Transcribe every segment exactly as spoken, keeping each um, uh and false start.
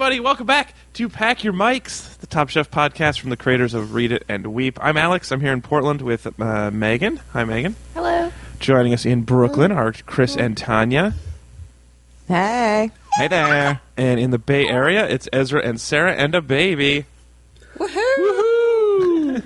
everybody. Welcome back to Pack Your Mics, the Top Chef podcast from the creators of Read It and Weep. I'm Alex. I'm here in Portland with uh, Megan. Hi, Megan. Hello. Joining us in Brooklyn are Chris and Tanya. Hey. Hey there. And in the Bay Area, it's Ezra and Sarah and a baby. Woohoo!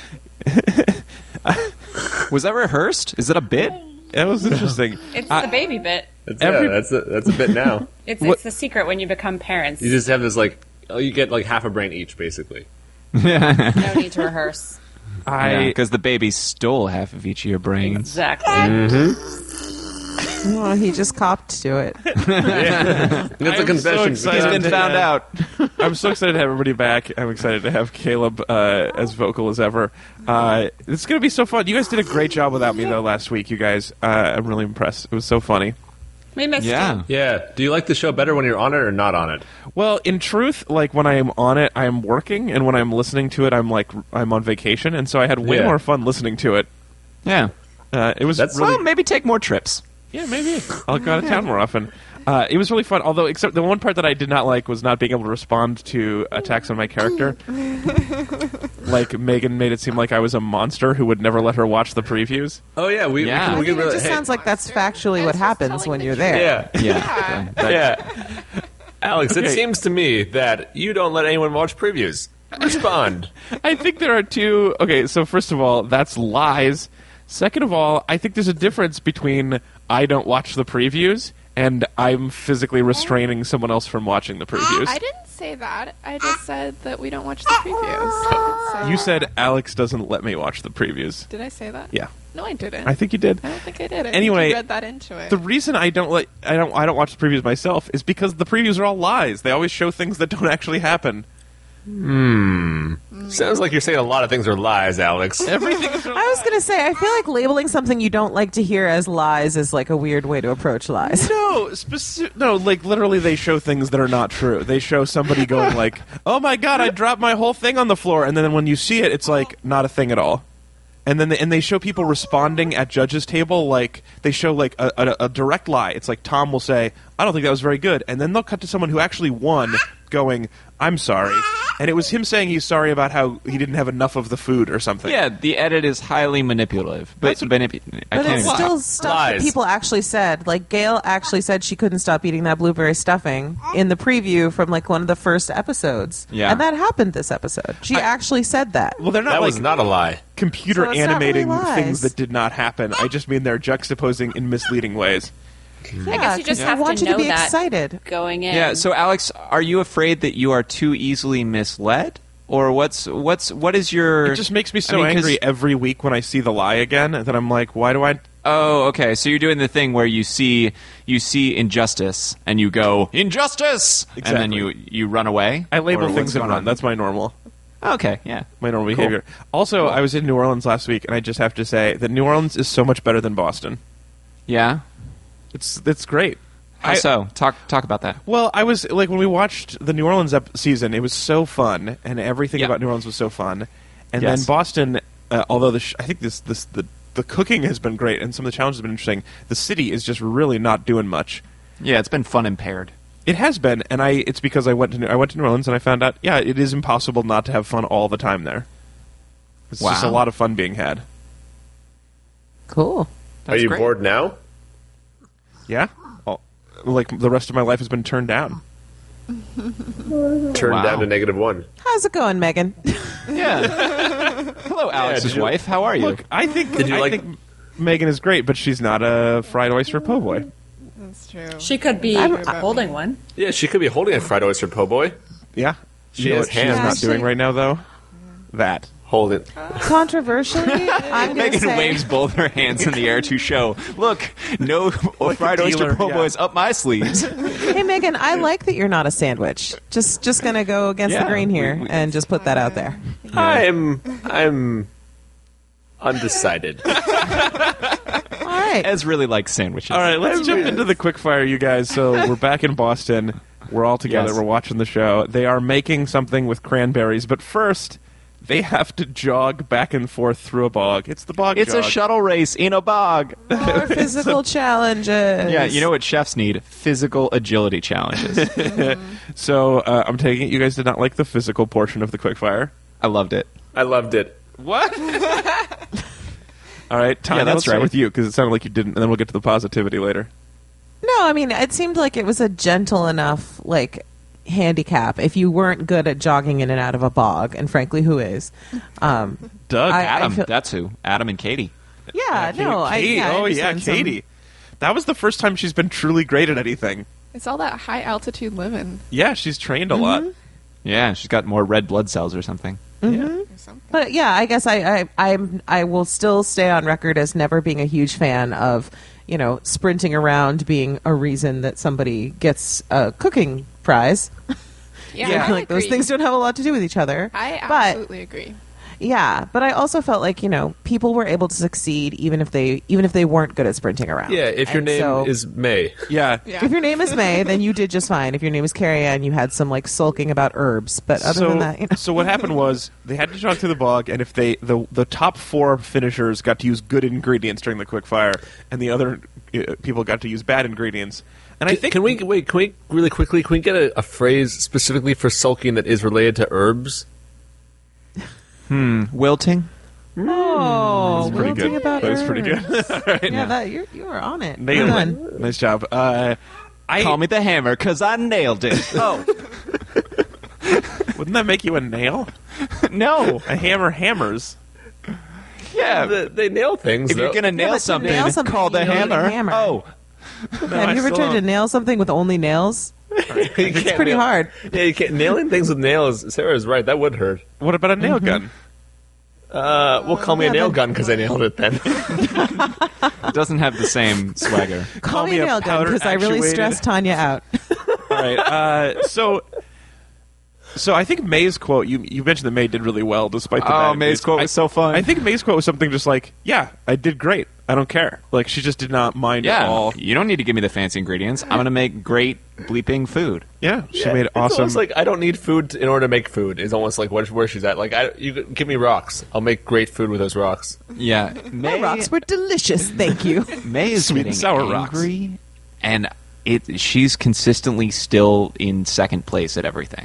Woohoo! Was that rehearsed? Is that a bit? That was interesting. It's I- the baby bit. That's, Every- yeah, that's a, that's a bit now. It's What- it's the secret when you become parents. You just have this like, oh, you get like half a brain each, basically. No need to rehearse. I Because the baby stole half of each of your brains. Exactly. Well, he just copped to it. That's I'm a confession. so He's excited. been found out. I'm so excited to have everybody back. I'm excited to have Caleb uh, as vocal as ever. Uh, it's going to be so fun. You guys did a great job without me, though, last week, you guys. Uh, I'm really impressed. It was so funny. We missed Yeah. you. Yeah. Do you like the show better when you're on it or not on it? Well, in truth, like, when I am on it, I am working, and when I'm listening to it, I'm, like, I'm on vacation, and so I had way Yeah. more fun listening to it. Yeah. Uh, it was That's- really... Well, maybe take more trips. Yeah, maybe. I'll go out of town more often. Uh, it was really fun, although except the one part that I did not like was not being able to respond to attacks on my character. Like, Megan made it seem like I was a monster who would never let her watch the previews. Oh yeah, we, Yeah. we can, I we mean, can it really. just hey, sounds like that's factually what It's just happens telling when the you're truth. there. yeah, Yeah. That- yeah. Alex, Okay. it seems to me that you don't let anyone watch previews. Respond. I think there are two... Okay, so first of all, that's lies. Second of all, I think there's a difference between I don't watch the previews and I'm physically restraining someone else from watching the previews. I didn't say that. I just said that we don't watch the previews. So- You said Alex doesn't let me watch the previews. Did I say that? Yeah, No, I didn't. I think you did. I don't think I did. I Anyway, think you read that into it. The reason I don't let I don't I don't watch the previews myself is because the previews are all lies. They always show things that don't actually happen. Sounds like you're saying a lot of things are lies, Alex. Everything is I was going to say, I feel like labeling something you don't like to hear as lies is like a weird way to approach lies. no, speci- no, like literally they show things that are not true. They show somebody going like, "Oh my god, I dropped my whole thing on the floor," and then when you see it, it's like not a thing at all. And then they, and they show people responding at judges' table like they show like a, a, a direct lie. It's like Tom will say, "I don't think that was very good," and then they'll cut to someone who actually won, going, "I'm sorry," and it was him saying he's sorry about how he didn't have enough of the food or something. Yeah, the edit is highly manipulative. But, That's what- manipu- I But can't it's even still talk. stuff that Lies. people actually said. Like, Gail actually said she couldn't stop eating that blueberry stuffing in the preview from, like, one of the first episodes. Yeah. And that happened this episode. She I- actually said that. Well, they're not That like was not a lie. computer So it's not animating really lies. things that did not happen. I just mean they're juxtaposing in misleading ways. I guess you just I have want to you know to be that excited. going in. Yeah, so Alex, are you afraid that you are too easily misled? Or what's what's what is your It just makes me so I mean, 'cause- angry every week when I see the lie again that I'm like, why do I? Oh, okay. So you're doing the thing where you see you see injustice and you go injustice, and then Exactly. you you run away. I label Or what's things and going run. on? That's my normal, Okay, yeah. my normal behavior. Also, I was in New Orleans last week, and I just have to say that New Orleans is so much better than Boston. Yeah. It's it's great. How I- so? Talk talk about that. Well, I was like when we watched the New Orleans ep- season, it was so fun, and everything Yeah. about New Orleans was so fun. And Yes. then Boston, uh, although the sh- I think this this the the cooking has been great, and some of the challenges have been interesting. The city is just really not doing much. Yeah, it's been fun impaired. It has been, and I it's because I went to New, I went to New Orleans and I found out, yeah, it is impossible not to have fun all the time there. It's just a Wow. lot of fun being had. Cool. Are That's you great. bored now? Yeah, All, like the rest of my life has been turned down. Turned Wow. down to negative one. How's it going, Megan? Yeah. Hello, Alex's did you- wife. How are you? Look, I think Did you I like- think Megan is great, but she's not a fried oyster po' boy. That's true. She could be I'm- holding one. Yeah, she could be holding a fried oyster po' boy. Yeah, She you know has what she's hands. not Actually- doing right now though. That. Hold it. Controversially, I'm going to Megan say... waves both her hands in the air to show, look, no fried a oyster dealer, po' yeah. boys up my sleeves. Hey, Megan, I like that you're not a sandwich. Just just going to go against Yeah, the grain here we- we- and just put that out there. I'm I'm undecided. All right. Ez really likes sandwiches. All right, let's jump into the quick fire, you guys. So we're back in Boston. We're all together. Yes. We're watching the show. They are making something with cranberries, but first, they have to jog back and forth through a bog. It's the bog It's jog. a shuttle race in a bog. More physical challenges. Yeah, you know what chefs need? Physical agility challenges. So uh, I'm taking it you guys did not like the physical portion of the quickfire. I loved it. I loved it. What? All right, Tanya, Yeah, that's let's start right. with you because it sounded like you didn't, and then we'll get to the positivity later. No, I mean, it seemed like it was a gentle enough, like, handicap if you weren't good at jogging in and out of a bog, and frankly, who is? Um, Doug, I- Adam, feel- that's who. Adam and Katie. yeah, no, I, Katie. yeah, I oh yeah, understand some- Katie. That was the first time she's been truly great at anything. It's all that high altitude living Yeah, she's trained a lot. Yeah, she's got more red blood cells or something. or something. But yeah, I guess I, I I'm I will still stay on record as never being a huge fan of, you know, sprinting around being a reason that somebody gets a cooking prize. Yeah, Yeah. I like those agree. things don't have a lot to do with each other. I but absolutely agree. yeah, but I also felt like, you know, people were able to succeed even if they even if they weren't good at sprinting around. Yeah, if your And name so- is May. Yeah. Yeah. if your name is May, then you did just fine. If your name is Carrie Ann, you had some like sulking about herbs. But other so, than that, you know. so what happened was they had to jog through the bog, and if they the the top four finishers got to use good ingredients during the quick fire, and the other uh, people got to use bad ingredients. And I Can, think can we wait? Can we really quickly? Can we get a, a phrase specifically for sulking that is related to herbs? Wilting? Oh, That's pretty wilting good. about That was pretty herbs. good. All right, Yeah, that you you were on it. nailed Well it. done. Nice job. Uh, I Call me the hammer, because I nailed it. Oh. wouldn't that make you a nail? No. A hammer hammers. Yeah. They, they nail things. If you're though. going to nail, but to something, nail something, call the you need a hammer. hammer. Oh. Have I you ever still tried to don't. nail something with only nails? You It's can't pretty nail- hard. Yeah, you can't nailing things with nails. Sarah's right. That would hurt. What about a nail gun? Uh, well, call me Yeah, a nail then- gun because I nailed it. Then It doesn't have the same swagger. Call, me me a a nail gun because I really powder-actuated- stressed Tanya out. All right. Uh, so, so I think May's quote. You you mentioned that May did really well despite the Oh, bad May's quote I- was so fun. I think May's quote was something just like, "Yeah, I did great. I don't care." Like she just did not mind at Yeah. all. You don't need to give me the fancy ingredients. I'm going to make great bleeping food. Yeah, she Yeah, made It's awesome. almost like I don't need food in order to make food. Is almost like where, where she's at. Like I, you give me rocks, I'll make great food with those rocks. Yeah. My May, rocks were delicious, thank you. May is Sweet and getting sour rocks. angry, and it she's consistently still in second place at everything.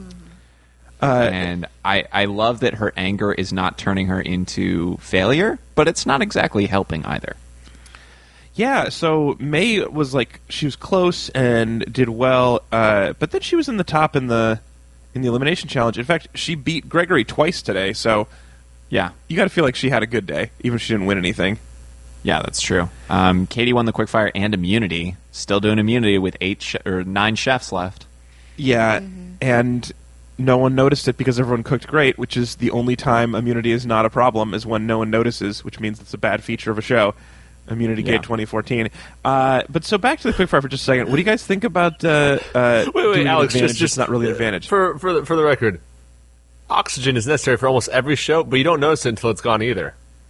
uh, And I, I love that her anger is not turning her into failure, but it's not exactly helping either. yeah, so May was like she was close and did well, uh, but then she was in the top in the in the elimination challenge. In fact, she beat Gregory twice today. So Yeah. you got to feel like she had a good day, even if she didn't win anything. Yeah, that's true. Um, Katie won the quickfire and immunity. Still doing immunity with eight sh- or nine chefs left. Yeah, and no one noticed it because everyone cooked great, which is the only time immunity is not a problem, is when no one notices, which means it's a bad feature of a show. Immunity Yeah. Gate twenty fourteen. Uh, but so back to the quickfire for just a second. What do you guys think about uh, uh, Wait, wait, doing an Alex, advantage just, just that's not really an advantage? For for the, for the record, oxygen is necessary for almost every show, but you don't notice it until it's gone either.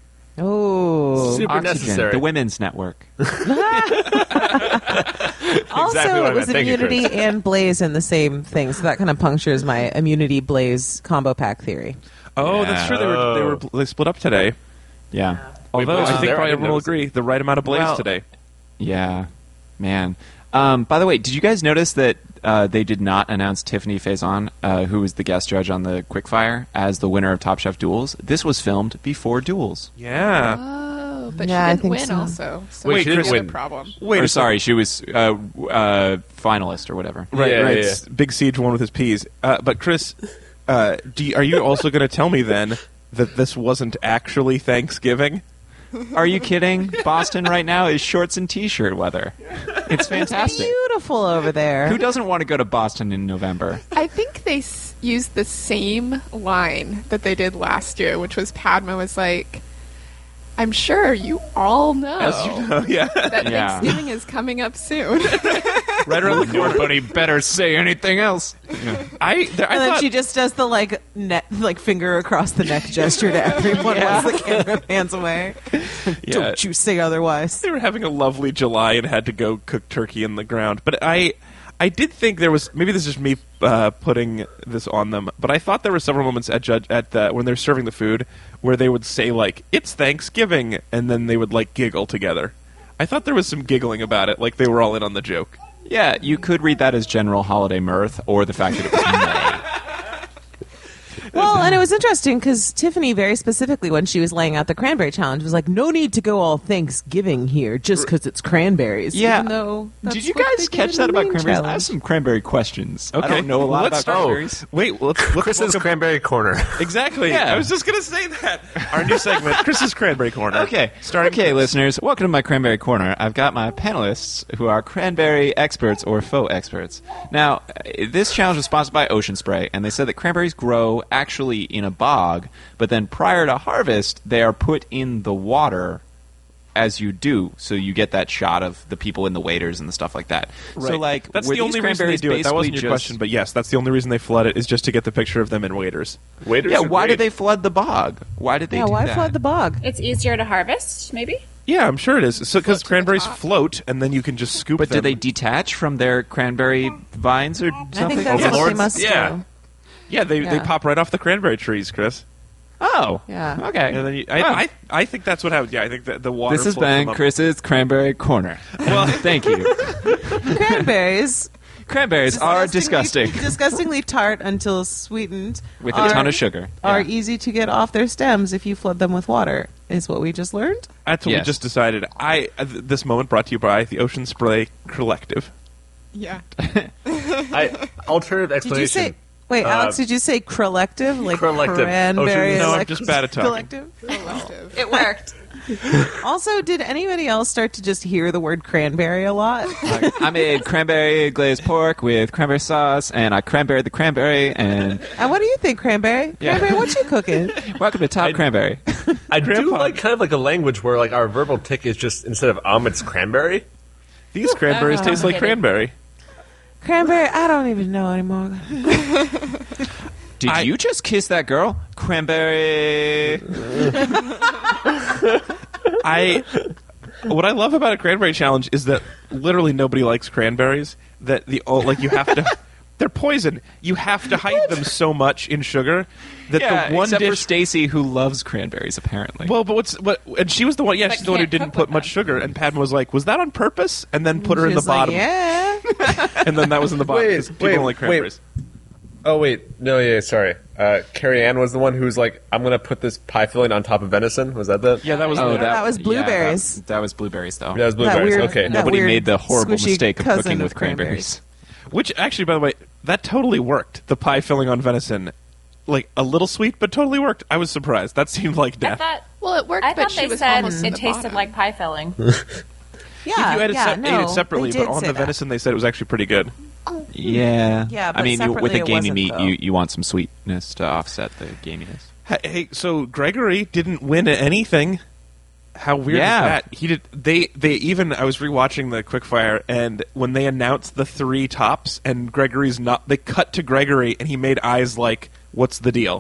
Oh. Super Oxygen, necessary. the women's network. Also, Exactly what I it was meant. Thank you, immunity Chris. and blaze in the same thing, so that kind of punctures my immunity blaze combo pack theory. oh, that's true. They were they were they split up today. Yeah. Although Blaze I was think there? probably I didn't everyone will notice it. agree the right amount of blaze Well- today. Yeah. Man. Um, by the way, did you guys notice that uh, they did not announce Tiffany Faison, uh, who was the guest judge on the quickfire, as the winner of Top Chef Duels? This was filmed before Duels. Yeah. Oh, but Yeah, I she didn't think win so. also. So Wait, that's she didn't the other win. problem. Wait, or a sorry, she was uh, w- uh, finalist or whatever. Right, Yeah, right. yeah, S- Big Siege won with his peas. Uh, but Chris, uh, do you, are you also going to tell me then that this wasn't actually Thanksgiving? Are you kidding? Boston right now is shorts and t-shirt weather. It's fantastic. Beautiful over there. Who doesn't want to go to Boston in November? I think they s- used the same line that they did last year, which was Padma was like, I'm sure you all know Oh, yeah. that Yeah. Thanksgiving is coming up soon. Right around the corner. Nobody better say anything else. I, there, I and then thought, she just does the like net, like finger across the neck gesture to everyone once the camera pans away. yeah, Don't you say otherwise. they were having a lovely July and had to go cook turkey in the ground. But I, I did think there was maybe this is just me uh, putting this on them, but I thought there were several moments at judge at the, when they're serving the food where they would say like "It's Thanksgiving" and then they would like giggle together. I thought there was some giggling about it, like they were all in on the joke. Yeah, you could read that as general holiday mirth or the fact that it was May. Well, and it was interesting because Tiffany very specifically, when she was laying out the cranberry challenge, was like, "No need to go all Thanksgiving here just because it's cranberries." Yeah. Even though that's Did you what guys they catch did that in the about main cranberries? I have challenge. some cranberry questions. I Okay. don't know a lot Let's about start- cranberries. Wait, let's, let's Chris's welcome- Cranberry Corner. Exactly. Yeah. I was just gonna say that. Our new segment, Chris's Cranberry Corner. Okay, Starting okay, Chris. listeners, welcome to my Cranberry Corner. I've got my panelists who are cranberry experts or faux experts. Now, uh, this challenge was sponsored by Ocean Spray, and they said that cranberries grow actually in a bog, but then prior to harvest, they are put in the water as you do, so you get that shot of the people in the waders and the stuff like that. Right. So, like, that's were the these only reason they cranberries do it. That wasn't basically your just- question, but yes, that's the only reason they flood it is just to get the picture of them in waders. Waiters Yeah, are why great. did they flood the bog? Why did they Yeah, do why that? flood the bog? It's easier to harvest, maybe? Yeah, I'm sure it is. So because to the cranberries top. float, and then you can just scoop But them. do they detach from their cranberry vines or something? I think that's what they Overlords? must Yeah. do. Yeah, they they Yeah. pop right off the cranberry trees, Chris. Oh, Yeah. okay. And then you, I, Wow. I I think that's what happened. Yeah, I think that the water. This has floats them been up. Chris's Cranberry Corner. Well, thank you. Cranberries Cranberries are disgusting disgustingly tart until sweetened, with are, a ton of sugar. Are Yeah. easy to get off their stems if you flood them with water. Is what we just learned. That's what Yes. we just decided. I uh, th- this moment brought to you by the Ocean Spray Collective. Yeah. I, alternative Did explanation. you say? Wait, Uh, Alex, did you say collective? Like Collective. cranberry? Ocean- No, I'm elect- just bad at talking. Collective. Collective. It worked. Also, did anybody else start to just hear the word cranberry a lot? I made cranberry glazed pork with cranberry sauce, and I cranberried the cranberry. And And what do you think, cranberry? Yeah. Cranberry, what you cooking? welcome to Top I- Cranberry. I do Grandpa. like kind of like a language where like our verbal tick is just instead of um, it's cranberry. These cranberries Oh, taste like kidding. cranberry. Cranberry, I don't even know anymore. Did I- you just kiss that girl? Cranberry. I what I love about a cranberry challenge is that literally nobody likes cranberries. That the oh, like you have to. They're poison. You have to hide them so much in sugar that Yeah, the one except for dish. Stacy, who loves cranberries, apparently. Well, but what's what? And she was the one. Yeah, But she's the one who can't didn't cook put with much them. sugar. And Padma was like, "Was that on purpose?" And then put her in She the was like, bottom. yeah. And then that was in the bottom. Wait, 'cause people wait, don't like wait. cranberries. Oh wait, no, yeah, sorry. Uh, Carrie Ann was the one who was like, "I'm gonna put this pie filling on top of venison." Was that the? Yeah, that was. oh, the- that, That was yeah, blueberries. that, that was blueberries, though. That was That blueberries. weird- okay. that Nobody weird made the horrible squishy mistake of cousin cooking of with cranberries. Which actually, by the way, that totally worked. The pie filling on venison, like a little sweet, but totally worked. I was surprised. That seemed like I death. thought, Well, it worked, I but thought she they was said almost in it the tasted bottom. like pie filling. Yeah, if you had it, yeah, sep- no, ate it separately, they but did on say the that. venison, they said it was actually pretty good. Yeah. Yeah, I but mean, you, with separately a it gamey wasn't, meat, though. you, you want some sweetness to offset the gaminess. Hey, hey, so Gregory didn't win anything. How weird Yeah. is that? He did. They they even. I was rewatching the quickfire, and when they announced the three tops, and Gregory's not. They cut to Gregory, and he made eyes like, "What's the deal?"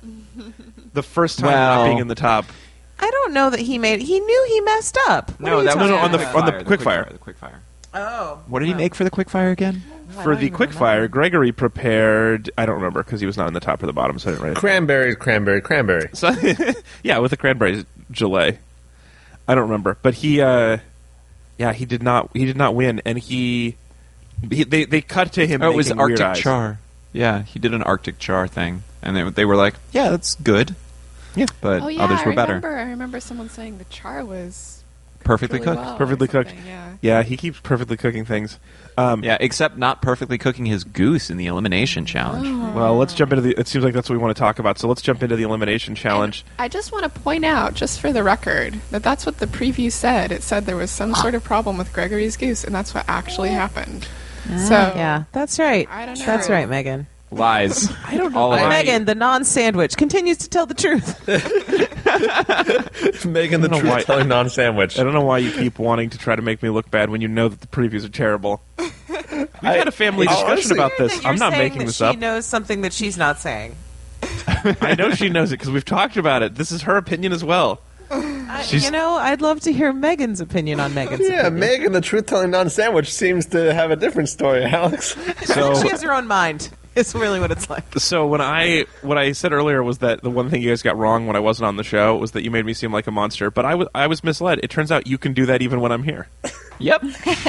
The first time not Well- being in the top. I don't know that he made. He knew he messed up. What are you that was talking on the- about? on the quickfire. The quickfire. Oh, What did he make for the quickfire again? I For don't the even quickfire, remember. Gregory prepared. I don't remember because he was not in the top or the bottom, so I didn't write it. Cranberries, cranberry, cranberry. So, yeah, with the cranberry gelée. I don't remember, but he, uh, yeah, he did not. He did not win, and he, he they they cut to him. Oh, it was making weird Arctic eyes. char. Yeah, he did an Arctic char thing, and they, they were like, "Yeah, that's good." Yeah, but Oh yeah, others I were better. remember. I remember someone saying the char was Perfectly really cooked. well or Perfectly cooked. something, Yeah. Yeah, he keeps perfectly cooking things. Um, Yeah, except not perfectly cooking his goose in the elimination challenge. Well, let's jump into the. It seems like that's what we want to talk about. So let's jump into the elimination challenge. I just want to point out, just for the record, that that's what the preview said. It said there was some sort of problem with Gregory's goose, and that's what actually happened. So Yeah, that's right. I don't know. That's right, Megan. Lies. I don't know. All of And it. Megan, the non-sandwich, continues to tell the truth. Megan the I don't know why- truth telling non-sandwich. I don't know why you keep wanting to try to make me look bad when you know that the previews are terrible. We've had a family I- discussion honestly- about this. That you're I'm not saying making that this she up. knows something that she's not saying. I know she knows it because we've talked about it. This is her opinion as well. I I, She's- you know, I'd love to hear Megan's opinion on Megan's. Yeah, opinion. Megan, the truth-telling non-sandwich, seems to have a different story, Alex. So She has her own mind. It's really what it's like. So when I what I said earlier was that the one thing you guys got wrong when I wasn't on the show was that you made me seem like a monster, but I was I was misled. It turns out you can do that even when I'm here. Yep.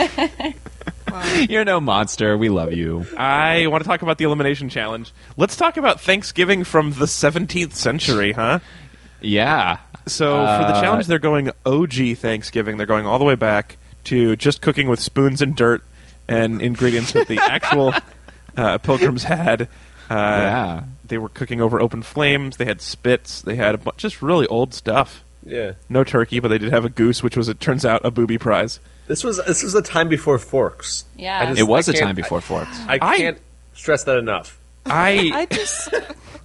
You're no monster. We love you. I want to talk about the elimination challenge. Let's talk about Thanksgiving from the seventeenth century, huh? Yeah. So for the Uh, challenge, they're going O G Thanksgiving. They're going all the way back to just cooking with spoons and dirt and ingredients that the actual uh, pilgrims had. Uh, Yeah. They were cooking over open flames. They had spits. They had a bu- just really old stuff. Yeah. No turkey, but they did have a goose, which was, it turns out, a booby prize. This was this was a time before forks. Yeah. I just- It was I a can't- time before forks. I, I- can't stress that enough. I I just,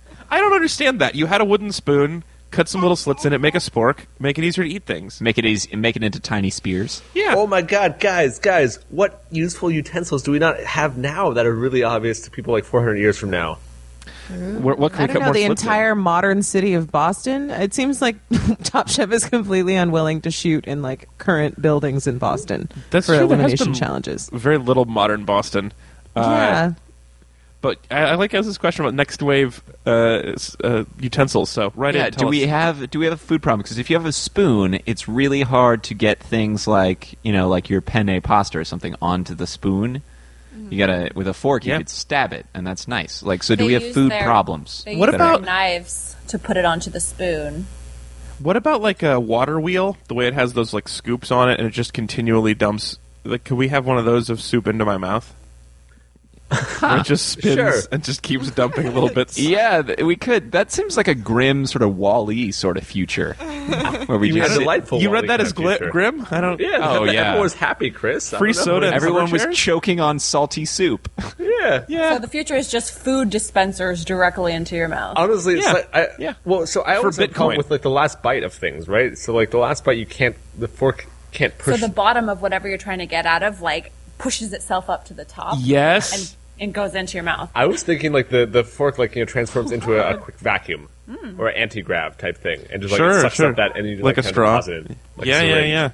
I don't understand that. You had a wooden spoon, cut some little slits in it, make a spork, make it easier to eat things. Make it easy. Make it into tiny spears. Yeah. Oh my god, guys, guys, what useful utensils do we not have now that are really obvious to people like four hundred years from now? Where, what can I we don't cut know, more the slits in? entire modern city of Boston. It seems like Top Chef is completely unwilling to shoot in like current buildings in Boston That's for true. There has elimination been challenges. Very little modern Boston. Uh, yeah. But I, I like Ez's question about next wave uh, s- uh, utensils. So right Yeah. in. Do tell we us. have Do we have a food problem? Because if you have a spoon, it's really hard to get things like you know, like your penne pasta or something onto the spoon. You gotta with a fork. You Yeah. could stab it, and that's nice. Like, so do They we have use food their- problems? They What use about- their knives to put it onto the spoon? What about like a water wheel? The way it has those like scoops on it, and it just continually dumps. Like, could we have one of those of soup into my mouth? Where it just spins Sure. and just keeps dumping little bits. Yeah, th- we could. That seems like a grim sort of Wall-E sort of future, where we You mean just a sit- delightful You read Wall-E that kind as of gli- future. grim? I don't. Yeah, Oh, everyone yeah. was happy, Chris. I Free don't know. soda and everyone was chairs? choking on salty soup. Yeah. Yeah. So the future is just food dispensers directly into your mouth. Honestly, it's Yeah. like I, Yeah. Well, so I For always have come Bitcoin. with like the last bite of things, right? So like the last bite, you can't. The fork can't So push. the bottom of whatever you're trying to get out of, like, pushes itself up to the top. Yes. And, and goes into your mouth. I was thinking like the, the fork like you know transforms into a, a quick vacuum Hmm. or an anti grav type thing, and just like Sure, it sucks sure. up that and you just, Like like, a kind of straw. deposit it, like a yeah, yeah, syringe. yeah.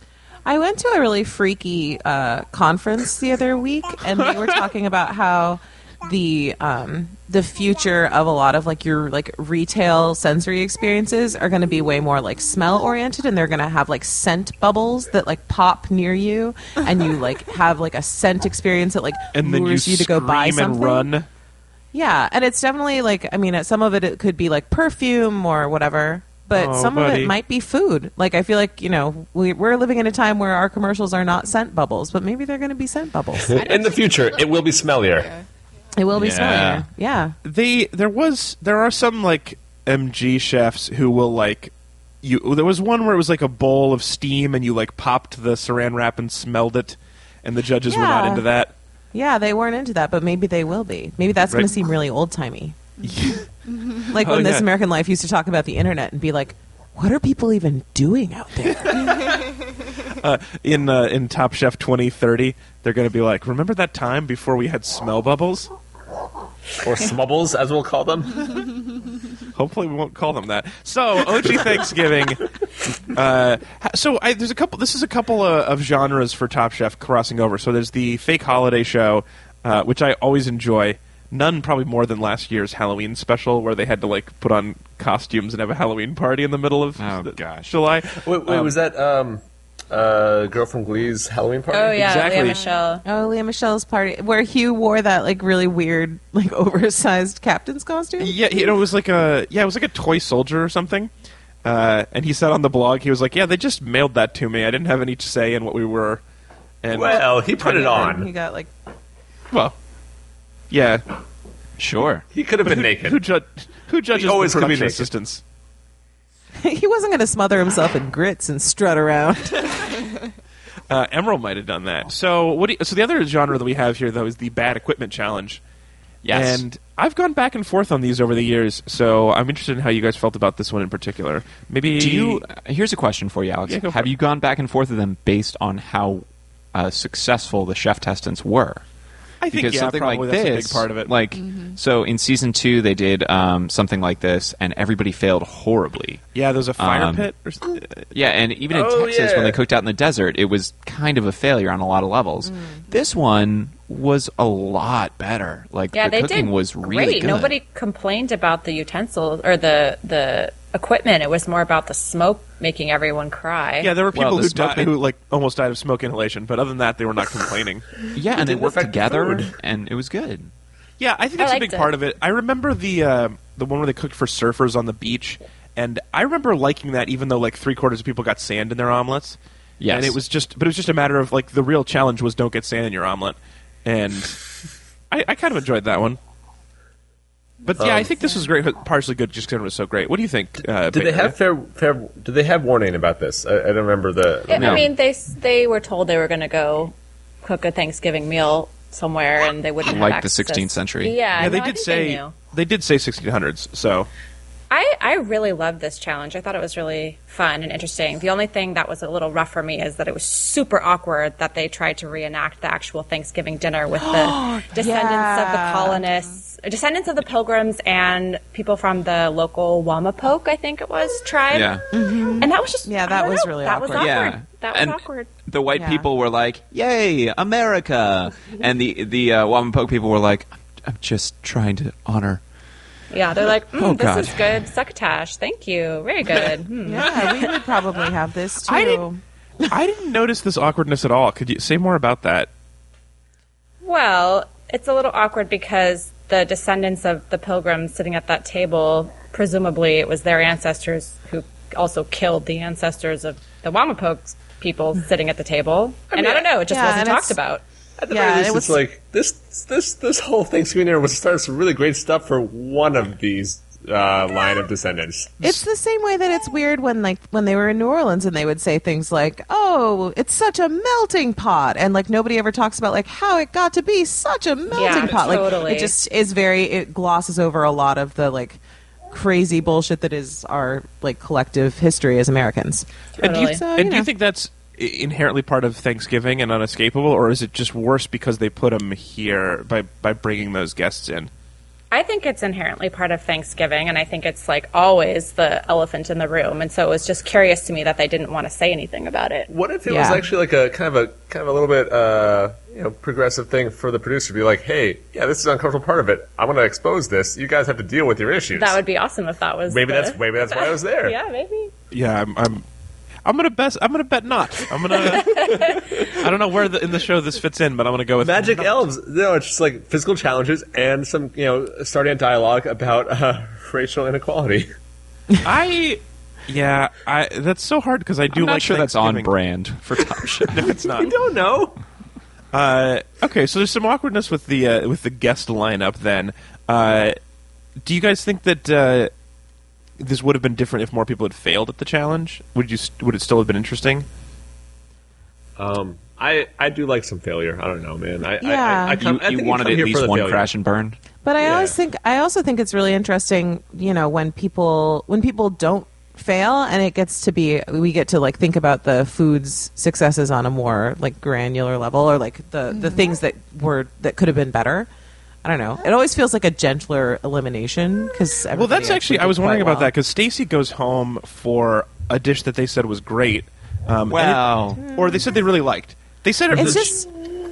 I went to a really freaky uh, conference the other week, and they were talking about how the um, the future of a lot of like your like retail sensory experiences are going to be way more like smell oriented, and they're going to have like scent bubbles that like pop near you, and you like have like a scent experience that like And then you, lures you, to go buy scream something. and run. Yeah, and it's definitely like I mean, some of it it could be like perfume or whatever, but Oh, some of buddy. it might be food. Like I feel like you know we, we're living in a time where our commercials are not scent bubbles, but maybe they're going to be scent bubbles. In the future, it will be smellier. It will be Yeah. smellier. Yeah. They there was there are some like M G chefs who will like you. There was one where it was like a bowl of steam, and you like popped the Saran wrap and smelled it, and the judges were not Yeah. into that. Yeah, they weren't into that, but maybe they will be. Maybe that's going Right. to seem really old timey. Like Oh, when This yeah. American Life used to talk about the internet and be like, what are people even doing out there? In uh, in Top Chef twenty thirty, they're going to be like, remember that time before we had smell bubbles? Or smubbles, as we'll call them. Hopefully, we won't call them that. So, O G Thanksgiving. Uh, ha- so, I, there's a couple. This is a couple uh, of genres for Top Chef crossing over. So, there's the fake holiday show, uh, which I always enjoy. None probably more than last year's Halloween special, where they had to like put on costumes and have a Halloween party in the middle of Oh, the- gosh. July. Wait, wait Um, was that um, uh, girl from Glee's Halloween party? Oh, yeah, Exactly. Leah Michelle. Oh, Leah Michelle's party, where Hugh wore that like really weird, like oversized captain's costume. Yeah, you know, it was like a yeah, it was like a toy soldier or something. Uh, and he said on the blog, he was like, "Yeah, they just mailed that to me. I didn't have any say in what we were." And Well, he put it He on. got like well, yeah. Sure. He could have been Who, naked. ju- who judges He always the could be production naked. assistants? he wasn't going to smother himself in grits and strut around. Uh, Emerald might have done that. So what? Do you, so the other genre that we have here, though, is the bad equipment challenge. Yes. And I've gone back and forth on these over the years, so I'm interested in how you guys felt about this one in particular. Maybe Do you? uh, Here's a question for you, Alex. Yeah, go for Have it. you gone back and forth with them based on how uh, successful the chef testants were? I think, because yeah, something probably like that's a this, big part of it. Like, so in season two, they did um, something like this, and everybody failed horribly. Yeah, there's a fire Um, pit. Or, something. Yeah, and even in Oh, Texas, yeah. when they cooked out in the desert, it was kind of a failure on a lot of levels. This one was a lot better. Like, Yeah, the they cooking did was great. really good. Nobody complained about the utensils or the the equipment. It was more about the smoke making everyone cry. yeah, there were people Well, the who smoke died, ma- who like almost died of smoke inhalation, but other than that, they were not complaining. Yeah, and they didn't worked affect the together, food. and it was good. Yeah, I think I that's a liked big it. part of it. I remember the uh, the one where they cooked for surfers on the beach, and I remember liking that, even though like three quarters of people got sand in their omelets. Yes. And it was just, but it was just a matter of like the real challenge was don't get sand in your omelet, and I, I kind of enjoyed that one. But yeah, I think this was great, partially good, just because it was so great. What do you think? Uh, Did they Peyton? have fair, fair? Did they have warning about this? I, I don't remember the. I- No. I mean, they they were told they were going to go cook a Thanksgiving meal somewhere, and they wouldn't have Like the access. sixteenth century. Yeah, Yeah, they no, I did think say they knew. they did say sixteen hundreds. So I, I really loved this challenge. I thought it was really fun and interesting. The only thing that was a little rough for me is that it was super awkward that they tried to reenact the actual Thanksgiving dinner with the descendants of the Yeah. colonists, descendants of the Pilgrims, and people from the local Wamapoke, I think it was, tribe. Yeah. And that was just Yeah, I that don't was know, really that was awkward. awkward. Yeah. That was And awkward. The white Yeah. people were like, "Yay, America!" and the the uh, Wamapoke people were like, "I'm just trying to honor." Yeah, they're like, mm, Oh, this God. is good. Succotash. Thank you. Very good. Hmm. Yeah, we would probably have this too. I didn't- I didn't notice this awkwardness at all. Could you say more about that? Well, it's a little awkward because the descendants of the Pilgrims sitting at that table, presumably it was their ancestors who also killed the ancestors of the Wamapoke people sitting at the table. and I don't know, it just Yeah, wasn't and talked it's- about. At the Yeah, very least, it it's was- like this. This this whole Thanksgiving dinner was started some really great stuff for one of these uh, line of descendants. It's the same way that it's weird when like when they were in New Orleans and they would say things like, "Oh, it's such a melting pot," and like nobody ever talks about like how it got to be such a melting Yeah, pot. Like totally. it just is very it glosses over a lot of the like crazy bullshit that is our like collective history as Americans. And do you, Totally. So, and you do you know. think that's i- inherently part of Thanksgiving and unescapable, or is it just worse because they put them here by by bringing those guests in? I think it's inherently part of Thanksgiving, and I think it's like always the elephant in the room. And so it was just curious to me that they didn't want to say anything about it. What if it Yeah. was actually like a kind of a kind of a little bit uh, you know progressive thing for the producer to be like, hey, yeah, this is an uncomfortable part of it. I'm going to expose this. You guys have to deal with your issues. That would be awesome if that was maybe the- that's maybe that's why I was there. Yeah, maybe. Yeah, I'm. I'm I'm gonna bet. I'm gonna bet not. I'm gonna. I don't know where the, in the show this fits in, but I'm gonna go with Magic not. elves. No, it's just like physical challenges and some you know starting a dialogue about uh, racial inequality. I. Yeah, I. That's so hard because I do I'm not like sure that's on Thanksgiving. brand for Top Chef. No, it's not. I don't know. Uh, okay, so there's some awkwardness with the uh, with the guest lineup. Then, uh, do you guys think that uh, this would have been different if more people had failed at the challenge? Would you? st- Would it still have been interesting? Um, I I do like some failure. I don't know, man. I Yeah. I, I, I come, You, I you think wanted come at here least for the one failure. crash and burn. But I Yeah. always think I also think it's really interesting, you know, when people when people don't fail and it gets to be we get to like think about the food's successes on a more like granular level or like the the things that were that could have been better. I don't know. It always feels like a gentler elimination because Well, that's actually. I was wondering about that because Stacy goes home for a dish that they said was great. Um, and it- Wow. or they said they really liked. They said it It's was just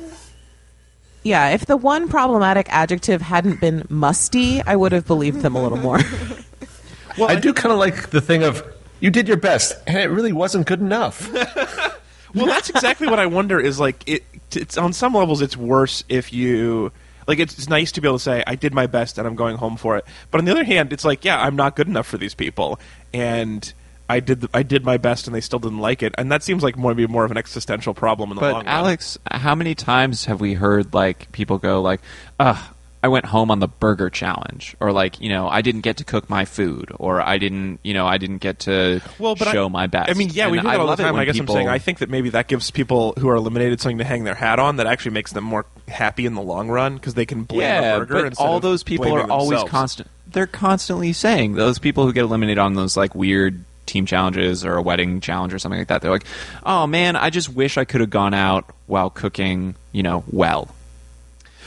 yeah. If the one problematic adjective hadn't been musty, I would have believed them a little more. Well, I do kind of like the thing of you did your best and it really wasn't good enough. Well, that's exactly what I wonder. Is like it. It's on some levels, it's worse if you like. It's, it's nice to be able to say I did my best and I'm going home for it. But on the other hand, it's like yeah, I'm not good enough for these people, and I did the, I did my best and they still didn't like it, and that seems like more be more of an existential problem in the long But run. Alex, how many times have we heard like people go like, "Ugh, I went home on the burger challenge," or like, you know, I didn't get to cook my food, or I didn't, you know, I didn't get to well, but show I, my best. I mean, yeah, we And hear that all the love it time. when I guess people- I'm saying I think that maybe that gives people who are eliminated something to hang their hat on that actually makes them more happy in the long run because they can blame yeah, the burger. but instead all of those people blaming are always themselves. constant. They're constantly saying those people who get eliminated on those like weird team challenges or a wedding challenge or something like that. They're like, "Oh man, I just wish I could have gone out while cooking, you know, well."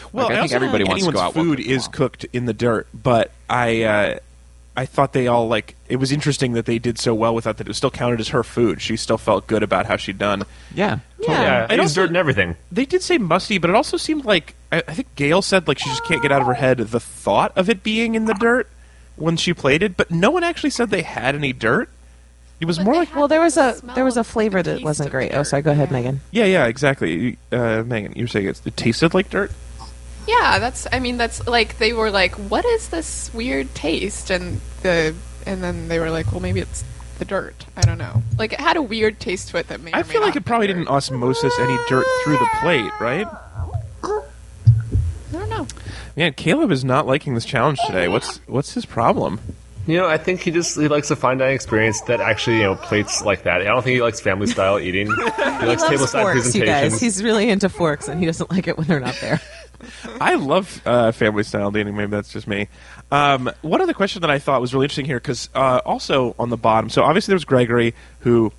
Well, Like, I, I think also everybody don't wants think to go anyone's out food walking is along. cooked in the dirt, but I uh, I thought they all like it was interesting that they did so well with that that it was still counted as her food. She still felt good about how she'd done. Yeah. Yeah. Yeah, I I don't use dirt think- and everything. They did say musty, but it also seemed like I, I think Gail said like she just can't get out of her head the thought of it being in the dirt when she plated. But no one actually said they had any dirt. It was more like Well, there was a Smell there was a of flavor the that taste wasn't of the great. Oh, dirt. sorry. Go ahead, Megan. yeah, yeah, exactly. Uh, Megan, you were saying it's, it tasted like dirt. Yeah, that's. I mean, that's like they were like, "What is this weird taste?" And the and then they were like, "Well, maybe it's the dirt." I don't know. Like it had a weird taste to it that may. I or may feel not like it have probably been didn't dirt. osmosis any dirt through the plate, right? I don't know. Man, Caleb is not liking this challenge today. What's what's his problem? You know, I think he just he likes a fine dining experience that actually, you know, plates like that. I don't think he likes family style eating. He likes He table loves side forks, you presentations. guys. He's really into forks, and he doesn't like it when they're not there. I love uh, family style dating. Maybe that's just me. Um, one other question that I thought was really interesting here, because uh, also on the bottom, so obviously there was Gregory who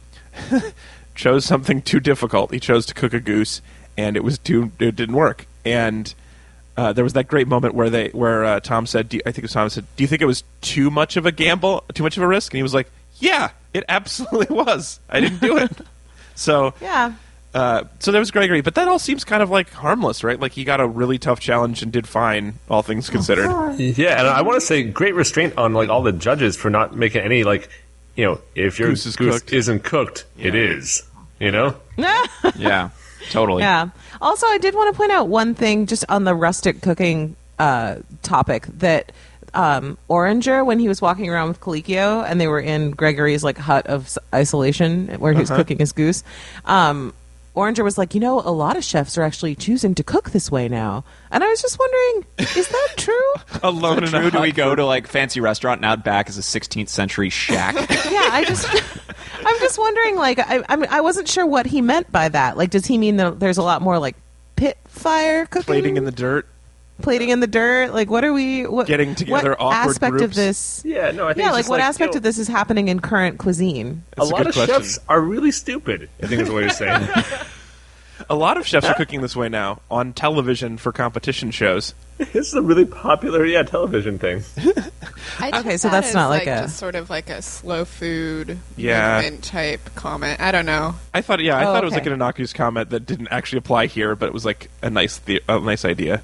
chose something too difficult. He chose to cook a goose, and it was too. It didn't work. And uh, there was that great moment where they, where uh, Tom said, do you, I think it was Tom said, "Do you think it was too much of a gamble, too much of a risk?" And he was like, "Yeah, it absolutely was. I didn't do it." So Yeah. Uh, so there was Gregory, but that all seems kind of like harmless, right? Like he got a really tough challenge and did fine, all things considered. Yeah, and I want to say great restraint on like all the judges for not making any like, you know, if your Goose goose, is cooked. isn't cooked, it is. You know. Yeah. Totally. Yeah. Also, I did want to point out one thing just on the rustic cooking uh, topic that um, Oranger, when he was walking around with Colicchio and they were in Gregory's like hut of s- isolation where he was cooking his goose, um, Oranger was like, you know, a lot of chefs are actually choosing to cook this way now. And I was just wondering, is that true? Alone in a True, do hut we go for- to like fancy restaurant and out back is a sixteenth century shack? Yeah, I just, I'm just wondering, like, I, I, mean, I wasn't sure what he meant by that. Like, does he mean that there's a lot more like pit fire cooking, plating in the dirt? plating in the dirt? Like, what are we what, Getting together what awkward aspect of groups? this? Yeah, no, I think Yeah, it's like just what like, aspect you know, of this is happening in current cuisine? A That's a lot good of question. chefs are really stupid. I think is what you're saying. A lot of chefs are cooking this way now on television for competition shows. This is a really popular, yeah, television thing. I took Okay, so that that's as, not like a- just sort of like a slow food Yeah. movement type comment. I don't know. I thought, yeah, I Oh, thought it was like okay. an innocuous comment that didn't actually apply here, but it was like a nice, the- a nice idea.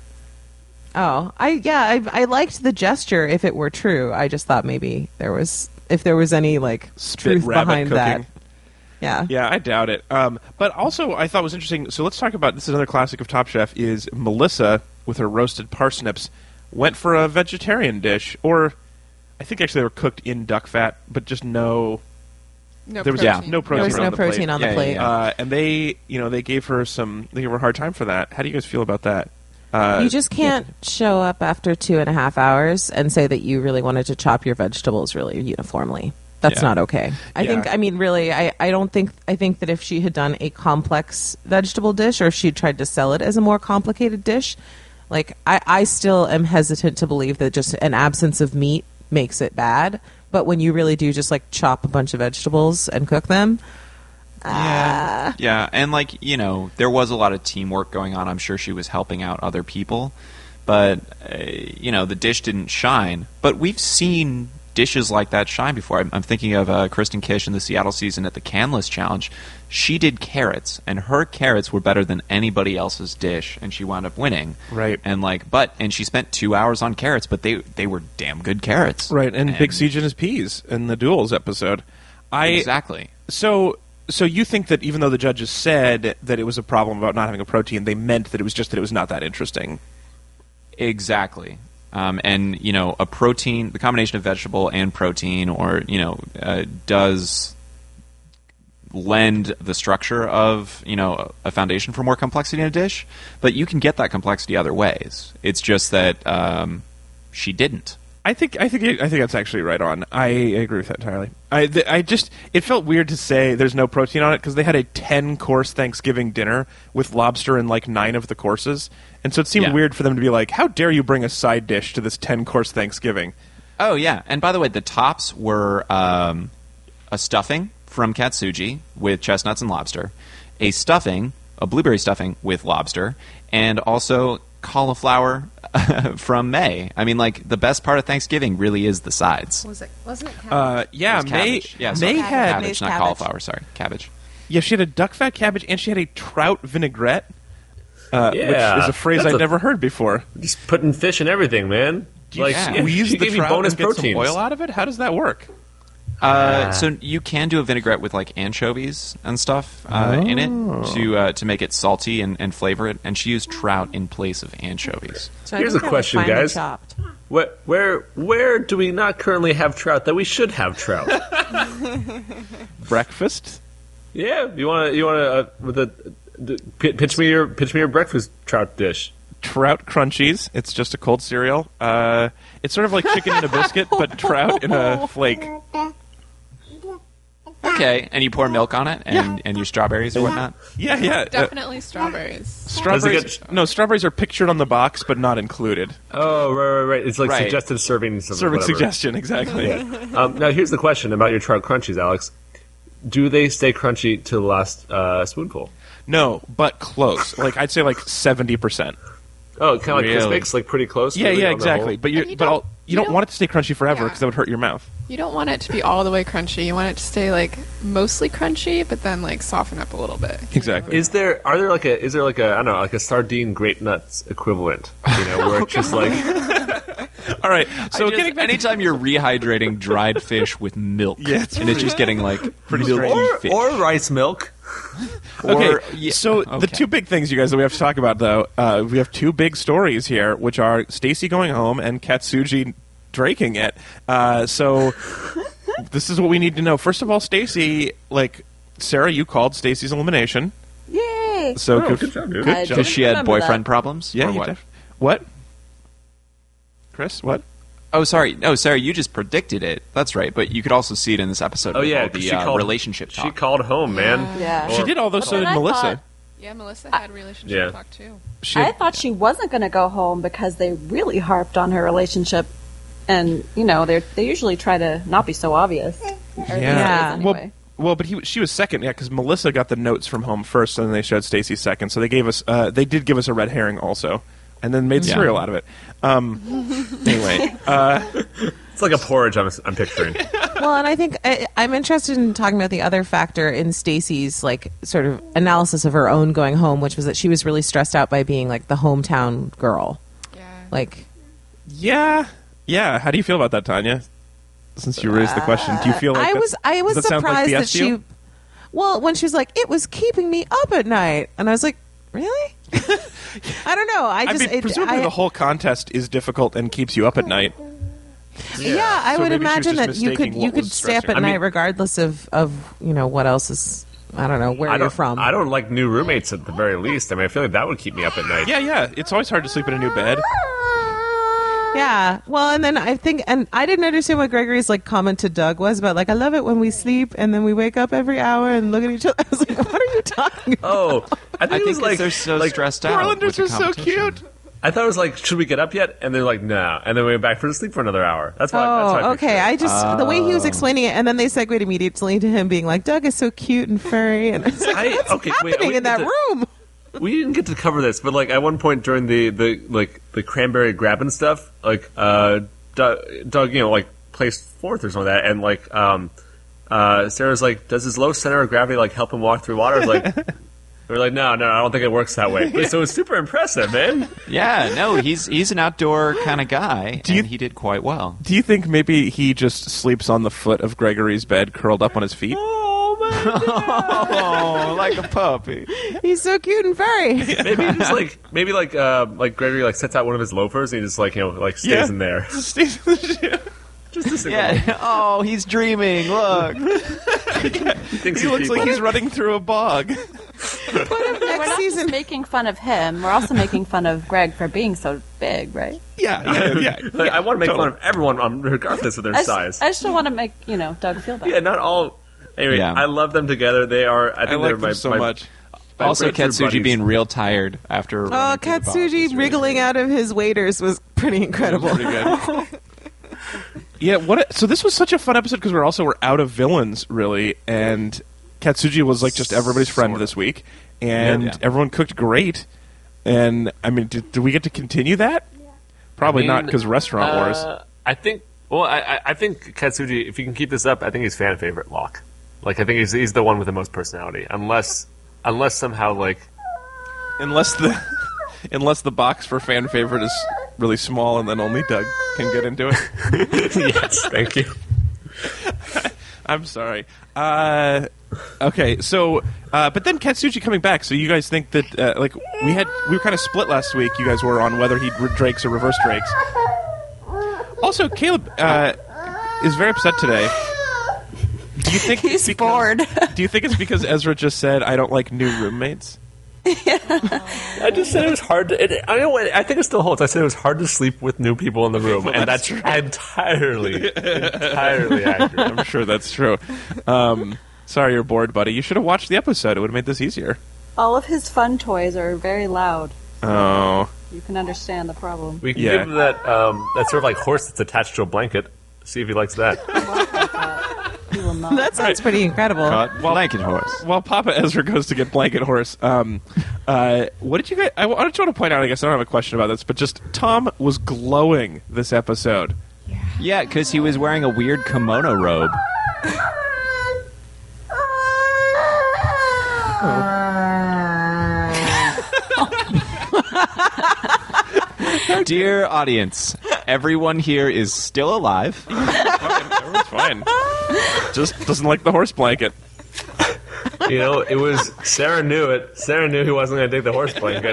Oh, I yeah, I, I liked the gesture if it were true. I just thought maybe there was if there was any like Spit truth rabbit behind cooking. that. Yeah. Yeah, I doubt it. Um, but also, I thought was interesting. So let's talk about this. Is another classic of Top Chef is Melissa with her roasted parsnips went for a vegetarian dish, or I think actually they were cooked in duck fat, but just no. No There was protein. yeah, no protein. There was on no the protein plate. on the Yeah, yeah, plate. yeah. Uh, and they, you know, they gave her some. They gave her a hard time for that. How do you guys feel about that? Uh, You just can't show up after two and a half hours and say that you really wanted to chop your vegetables really uniformly. That's Yeah. not okay. I Yeah. think, I mean, really, I, I don't think, I think that if she had done a complex vegetable dish or if she tried to sell it as a more complicated dish, like, I, I still am hesitant to believe that just an absence of meat makes it bad. But when you really do just like chop a bunch of vegetables and cook them, Yeah. Yeah, and like, you know, there was a lot of teamwork going on. I'm sure she was helping out other people. But, uh, you know, the dish didn't shine. But we've seen dishes like that shine before. I'm, I'm thinking of uh, Kristen Kish in the Seattle season at the Canless Challenge. She did carrots, and her carrots were better than anybody else's dish, and she wound up winning. Right. And like, but, and she spent two hours on carrots, but they they were damn good carrots. right, and, Big Siege and his peas in the Duels episode. I Exactly. So, so you think that even though the judges said that it was a problem about not having a protein, they meant that it was just that it was not that interesting. Exactly. Um, and, you know, a protein, the combination of vegetable and protein, or, you know, uh, does lend the structure of, you know, a foundation for more complexity in a dish. But you can get that complexity other ways. It's just that um, she didn't. I think I think I think that's actually right on. I agree with that entirely. I th- I just it felt weird to say there's no protein on it because they had a ten course Thanksgiving dinner with lobster in like nine of the courses, and so it seemed Yeah. weird for them to be like, "How dare you bring a side dish to this ten course Thanksgiving?" Oh, yeah. And by the way, the tops were um, a stuffing from Katsuji with chestnuts and lobster, a stuffing, a blueberry stuffing with lobster, and also cauliflower from May. I mean, like, the best part of Thanksgiving really is the sides. Was it? Wasn't it? Uh, yeah, It was May. cabbage. Yeah, May sorry. had cabbage, May's not cabbage. cauliflower. Sorry, cabbage. yeah, she had a duck fat cabbage, and she had a trout vinaigrette, uh, Yeah, which is a phrase that's I'd a- never heard before. Just putting fish in everything, man. Do you like yeah. squeeze she the gave me trout bonus and get proteins. some oil out of it? How does that work? Uh, so you can do a vinaigrette with like anchovies and stuff uh, in it to uh, to make it salty and, and flavor it. And she used trout in place of anchovies. So I Here's think a they're, like, question, finely guys. chopped. Where, where where do we not currently have trout that we should have trout? Breakfast? Yeah, you want to you want to uh, with a d- p- pitch me your pitch me your breakfast trout dish. Trout crunchies. It's just a cold cereal. Uh, it's sort of like chicken in a biscuit, but trout in a flake. Okay, and you pour milk on it and, and your strawberries or whatnot. Yeah, yeah. Uh, Definitely strawberries. strawberries. Does it get- No, strawberries are pictured on the box, but not included. Oh, right, right, right. It's like Right. suggested servings. Of Serving whatever. suggestion, exactly. Um, now, here's the question about your trout crunchies, Alex. Do they stay crunchy to the last uh, spoonful? No, but close. Like I'd say, like seventy percent. Oh, kind of like Really? Crispix, like pretty close. Yeah, really, yeah, on the whole? exactly. But you, And you but don't- I'll, you, you don't, don't- want it to stay crunchy forever Yeah. because that would hurt your mouth. You don't want it to be all the way crunchy. You want it to stay like mostly crunchy, but then like soften up a little bit. Exactly. Is there are there like a is there like a I don't know like a sardine grape nuts equivalent? You know, where it's just like All right. So I just- getting back to anytime you're rehydrating dried fish with milk, Yeah, it's and it's just getting like pretty milky strange. or, fish. or rice milk. Okay, Or- yeah, so okay. the two big things, you guys, that we have to talk about, though, uh, we have two big stories here, which are Stacy going home and Katsuji draking it. Uh, so this is what we need to know. First of all, Stacy, like Sarah, you called Stacy's elimination. Yay! So Oh, good, good job, dude. Good I job. Because she had Remember boyfriend that. problems? Yeah, Or you what? def- what? Chris, what? Oh, sorry. No, Sarah, you just predicted it. That's right. But you could also see it in this episode. Oh with yeah, all 'cause the she uh, called relationship She talk. called home, man. Yeah. She did all those, so But did I Melissa. thought- Yeah, Melissa had relationship Yeah. talk too. She I thought she wasn't going to go home because they really harped on her relationship, and you know they they usually try to not be so obvious. Or these Yeah. days Well, anyway. well, but he she was second, yeah, because Melissa got the notes from home first, and then they showed Stacy second. So they gave us, uh, they did give us a red herring also, and then made Yeah. cereal out of it. Um, anyway, uh, It's like a porridge. I'm, I'm picturing. Well, and I think I, I'm interested in talking about the other factor in Stacy's like sort of analysis of her own going home, which was that she was really stressed out by being like the hometown girl. Yeah. Like, yeah, yeah. How do you feel about that, Tanya? Since you raised the question, do you feel like I that- was I was does that sound like surprised B that S to you? she. Well, when she was like, "It was keeping me up at night," and I was like, "Really?" I don't know. I I just mean, it- presumably I- the whole contest is difficult and keeps you up at night. Yeah, I So would maybe she was imagine just that you could mistaking you what could was stay up stressing at her. night I mean- regardless of of you know what else is. I don't know where I you're don't from. I don't like new roommates at the very least. I mean, I feel like that would keep me up at night. Yeah, yeah. It's always hard to sleep in a new bed. Yeah. Well, and then I think, and I didn't understand what Gregory's like comment to Doug was about. Like, I love it when we sleep and then we wake up every hour and look at each other. I was like, what are you talking about? Oh, I think, I it was think like they're so like, stressed out. Portlanders with the are so competition. cute. I thought it was like, should we get up yet? And they're like, no. And then we went back for sleep for another hour. That's why. that's why I Oh, pictured okay. it. I just the way he was explaining it, and then they segued immediately to him being like, "Doug is so cute and furry," and I was like, I- "What's okay, wait, happening we in that get to- room?" We didn't get to cover this, but like at one point during the, the like the cranberry grabbing stuff, like uh, Doug, Doug, you know, like placed fourth or something like that, and like um, uh, Sarah's like, does his low center of gravity like help him walk through water? Like, we're like, no, no, I don't think it works that way. So it's super impressive, man. Yeah, no, he's he's an outdoor kind of guy, Do you- and he did quite well. Do you think maybe he just sleeps on the foot of Gregory's bed, curled up on his feet? Oh, like a puppy. He's so cute and furry. Maybe he just like maybe like uh, like Gregory like sets out one of his loafers and he just like you know like stays Yeah. in there. Stays- Just a single. Yeah. Oh, he's dreaming. Look. He thinks he looks he's like people. he's running through a bog. We're Next not season, just making fun of him. We're also making fun of Greg for being so big, right? Yeah, yeah, yeah. Like, I want to make totally. fun of everyone, um, regardless of their I just, size. I just don't want to make you know Doug feel bad. Yeah, not all. Anyway, Yeah. I love them together. They are. I think I they're like them my, so my, much. my Also, breakthrough Katsuji buddies. being real tired after. oh, running through the bog was Katsuji really wriggling great. out of his waders was pretty incredible. Pretty good. Yeah, what? A, so this was such a fun episode because we're also we're out of villains really, and Katsuji was like just everybody's friend Sort of. this week, and Yeah, yeah. everyone cooked great. And I mean, do, do we get to continue that? Probably I mean, not, because Restaurant Wars. Uh, I think. Well, I, I- I think Katsuji. If you can keep this up, I think he's fan favorite lock. Like I think he's he's the one with the most personality. Unless unless somehow like Unless the unless the box for fan favorite is really small, and then only Doug can get into it. yes, thank you. I'm sorry. Uh, okay, so uh, but then Katsuji coming back. So you guys think that uh, like we had we were kind of split last week. You guys were on whether he'd re- Drakes or reverse Drakes. Also, Caleb uh, is very upset today. Do you think He's it's because, bored. Do you think it's because Ezra just said I don't like new roommates? I just said it was hard to. It, I know. what- I think it still holds. I said it was hard to sleep with new people in the room, and that's, entirely, entirely accurate. I'm sure that's true. Um, sorry you're bored, buddy. You should have watched the episode. It would have made this easier. All of his fun toys are very loud. Oh. You can understand the problem. We can Yeah. give him that um, that sort of like horse that's attached to a blanket. See if he likes that. He will not. That sounds pretty incredible. Caught blanket horse. While Papa Ezra goes to get Blanket Horse, um, uh, what did you guys... I, I just want to point out, I guess I don't have a question about this, but just Tom was glowing this episode. Yeah, because he was wearing a weird kimono robe. Dear audience, everyone here is still alive. Fine, everyone's fine. Just doesn't like the horse blanket. You know, it was Sarah knew it. Sarah knew he wasn't going to take the horse blanket.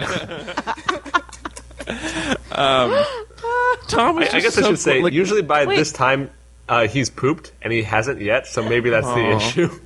Tom was I, I just guess so I should say, like, usually by Wait. this time, uh, he's pooped, and he hasn't yet, so maybe that's the Aw. issue.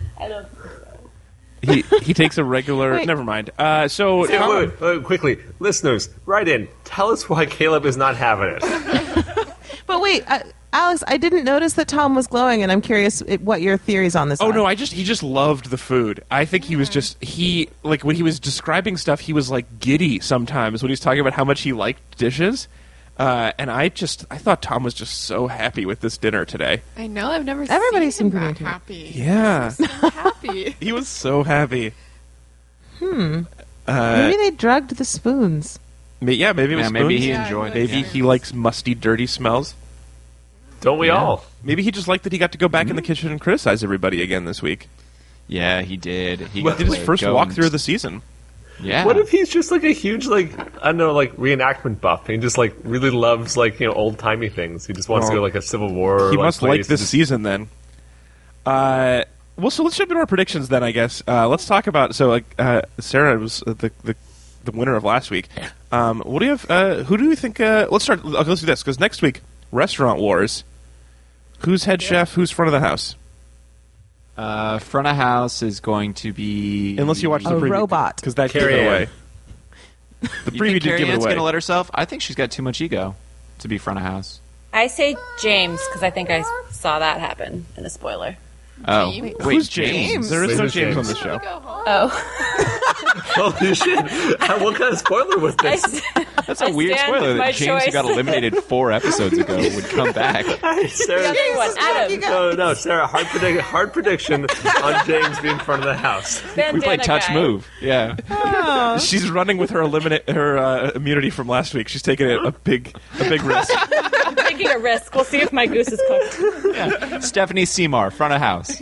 he he takes a regular... Wait. Never mind. Uh, so, Wait, Tom, wait, wait, wait, quickly. Listeners, write in. Tell us why Caleb is not having it. But wait, uh, Alex, I didn't notice that Tom was glowing, and I'm curious it, what your theories on this Oh are. no! I just he just loved the food. I think he was just he like when he was describing stuff, he was like giddy sometimes when he was talking about how much he liked dishes. Uh, and I just I thought Tom was just so happy with this dinner today. I know. I've never Everybody seen seemed him pretty that into it. happy. Yeah, So happy. he was so happy. Hmm. Uh, Maybe they drugged the spoons. ma- yeah, maybe it was Yeah, maybe spoons. he Yeah, enjoyed he it. Maybe likes he likes musty, dirty smells. Don't we Yeah. all? Maybe he just liked that he got to go back in the kitchen and criticize everybody again this week. Yeah, he did. He He got did his to first go walkthrough and- of the season. Yeah. What if he's just like a huge, like, I don't know, like, reenactment buff? He just, like, really loves, like, you know, old-timey things. He just wants to Well, go, like, a Civil War. He like, must place like and this just- season then. Uh, well, so let's jump into our predictions then. I guess uh, let's talk about. So, like uh, Sarah was uh, the, the the winner of last week. Um, what do you have? Uh, who do you think? Uh, let's start. Okay, let's do this because next week, Restaurant Wars. Who's head chef? Who's front of the house? Uh, front of house is going to be... Unless you watch the A preview, robot. because that gave Carrie it Ann. away. The You preview think did Carrie give it Ann's away. going to let herself? I think she's got too much ego to be front of house. I say James because I think I saw that happen in the spoiler. Oh, James? wait, Who's James? There is no Who's James on James? this show. Go home. Oh, Holy shit. What kind of spoiler was I, this? That's a I weird stand spoiler with my that James, who choice. got eliminated four episodes ago, would come back. Sarah, Other one, Adam. no, no, Sarah, hard, predict- hard prediction on James being front of the house. We Bandana played touch guy. move. Yeah. She's running with her eliminate her uh, immunity from last week. She's taking a, a big a big risk. I'm taking a risk. We'll see if my goose is cooked. Stephanie Seymour, front of house.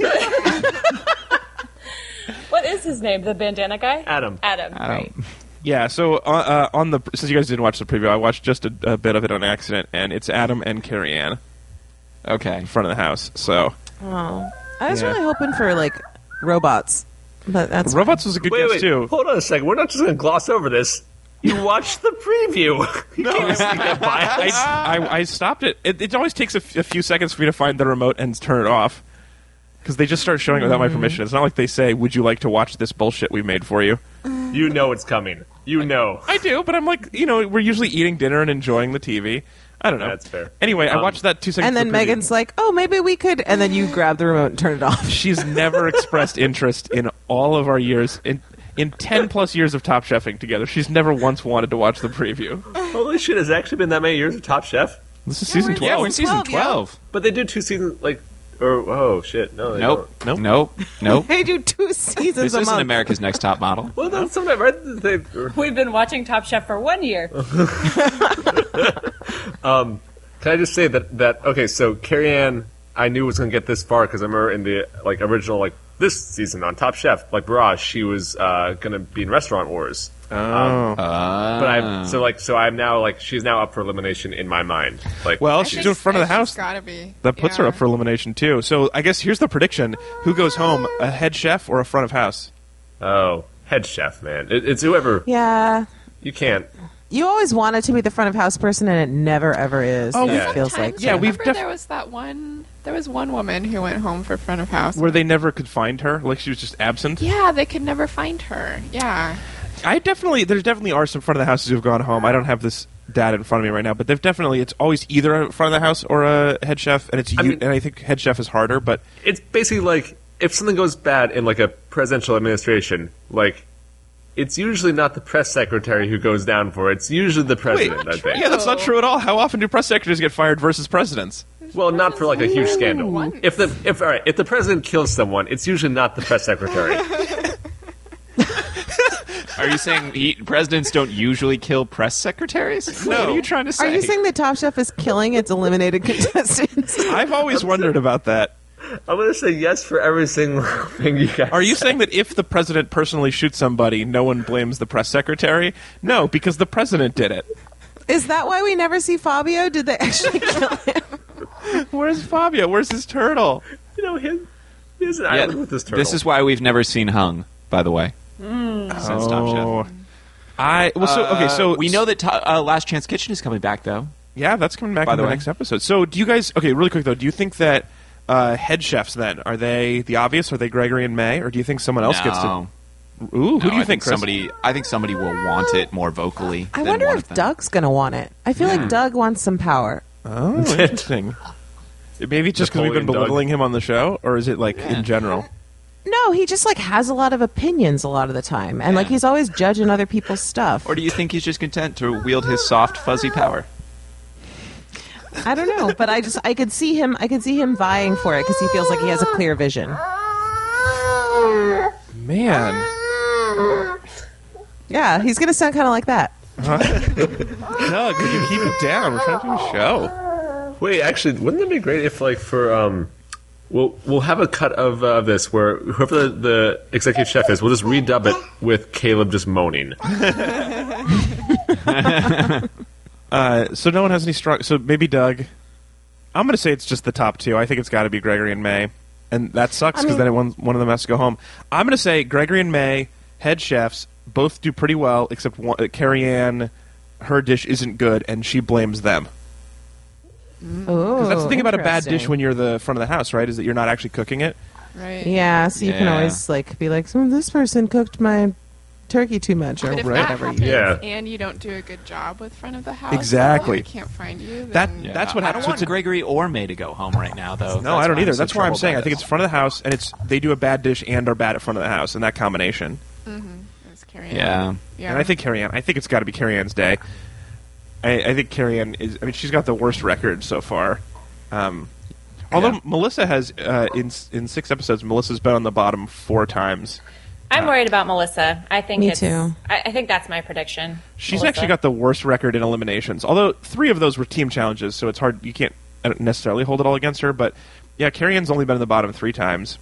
What is his name? The bandana guy? Adam. Adam. I Right. don't- Yeah, so uh, uh, on the since you guys didn't watch the preview, I watched just a, a bit of it on accident, and it's Adam and Carrie Ann Okay. in front of the house. So Oh. I was Yeah. really hoping for, like, robots. But that's robots was a good Wait, guess wait, too. hold on a second. We're not just going to gloss over this. You watched the preview. You can't sneak up by I, us. I, I stopped it. it. It always takes a, f- a few seconds for me to find the remote and turn it off because they just start showing it without my permission. It's not like they say, "Would you like to watch this bullshit we made for you?" You know it's coming. You know. I do, but I'm like, you know, we're usually eating dinner and enjoying the T V. I don't know. That's fair. Anyway, I Um, watched that two seconds. And then of the preview. Megan's like, oh, maybe we could. And then you grab the remote and turn it off. She's never expressed interest in all of our years in in ten plus years of Top Chefing together. She's never once wanted to watch the preview. Holy shit, has it actually been that many years of Top Chef? This is season we're- twelve. Yeah, we're in season twelve, yeah. twelve. But they do two seasons, like, Or oh shit, no, they Nope. Nope. Nope. Nope. They do two seasons This a isn't month. America's Next Top Model. don't. Well, no, sometimes right? They, We've been watching Top Chef for one year. can I just say that that okay? So Carrie Ann, I knew was going to get this far because I remember in the like original like this season on Top Chef, like Barrage, she was uh, going to be in Restaurant Wars. Oh. Uh, But I so like so I'm now like she's now up for elimination in my mind. Like well, I she's think- doing front of the I- house. She's gotta be. That puts her Yeah. up for elimination too. So I guess here's the prediction: who goes home, a head chef or a front of house? oh, head chef, man, it, it's whoever Yeah. you can't. You always want it to be the front of house person, and it never ever is. Oh, it yeah. feels like. Sometimes, Yeah, we've remember def- there was that one. There was one woman who went home for front of house. Where they never could find her, like she was just absent. Yeah, they could never find her. Yeah. I definitely, there definitely are some front of the houses who've gone home. I don't have this data in front of me right now, but they've definitely, it's always either a front of the house or a head chef, and it's I you, mean- and I think head chef is harder. But It's basically like if something goes bad in like a presidential administration, like it's usually not the press secretary who goes down for it. It's usually the president. I think. yeah, that's not true at all. How often do press secretaries get fired versus presidents? Well, not for like a huge scandal. Once. If the if all right, if the president kills someone, it's usually not the press secretary. Are you saying he, presidents don't usually kill press secretaries? No. What are you trying to say? Are you saying that Top Chef is killing its eliminated contestants? I've always wondered about that. I'm going to say yes for every single thing you guys. Are you saying that if the president personally shoots somebody, no one blames the press secretary? No, because the president did it. Is that why we never see Fabio? Did they actually kill him? Where's Fabio? Where's his turtle? You know him. He has an Yeah, island with this turtle. this is why we've never seen Hung, by the way. Since Top Chef. Oh. I well, so okay, so Uh, we know that to, uh, Last Chance Kitchen is coming back, though. yeah, that's coming back By in the the way. next episode. So, do you guys? Okay, really quick though, do you think that uh, head chefs then are they the obvious? Are they Gregory and May, or do you think someone else gets to? No. Ooh, who No, do you I think? Chris? somebody? I think somebody will want it more vocally. I than wonder one if of them. Doug's going to want it. I feel like Doug wants some power. Oh, interesting. Maybe just because we've been Napoleon Doug. belittling him on the show, or is it like in general? No, he just like has a lot of opinions a lot of the time, and like Yeah. he's always judging other people's stuff. Or do you think he's just content to wield his soft, fuzzy power? I don't know, but I just I could see him I could see him vying for it because he feels like he has a clear vision. Man, Yeah, he's gonna sound kind of like that. Doug, could you keep it down? We're trying to do a show. Wait, actually, wouldn't that be great if, like, for um, we'll we'll have a cut of uh, this where whoever the, the executive chef is, we'll just redub it with Caleb just moaning. Uh, so no one has any strong. So maybe Doug. I'm going to say it's just the top two. I think it's got to be Gregory and May, and that sucks I because mean- then it, one one of them has to go home. I'm going to say Gregory and May, head chefs, both do pretty well, except one, uh, Carrie Ann, her dish isn't good, and she blames them. Oh, Because that's the thing about a bad dish when you're the front of the house, right? Is that you're not actually cooking it. Right. Yeah, so you can Yeah. always like be like, "Hmm, this person cooked my turkey too much," or But if Right. that whatever. happens You Yeah. and you don't do a good job with front of the house, Exactly. and they can't find you. That- Then Yeah. That's what I happens. don't want So it's a- Gregory or May to go home right now, though. No, I don't why either. I'm so That's why I'm troubled saying by I think this. it's front of the house, and it's they do a bad dish and are bad at front of the house, and that combination. it's carrying Yeah. on. Yeah. And I think Carrie Ann. I think it's got to be Carrie Ann's day. I, I think Carrie Ann is. I mean, she's got the worst record so far. Um, although Yeah. Melissa has uh, in in six episodes, Melissa's been on the bottom four times. I'm worried about Melissa. I think Me it's, too. I, I think that's my prediction. She's Melissa. actually got the worst record in eliminations. Although three of those were team challenges, so it's hard. You can't necessarily hold it all against her. But yeah, Carrie Ann's only been in the bottom three times.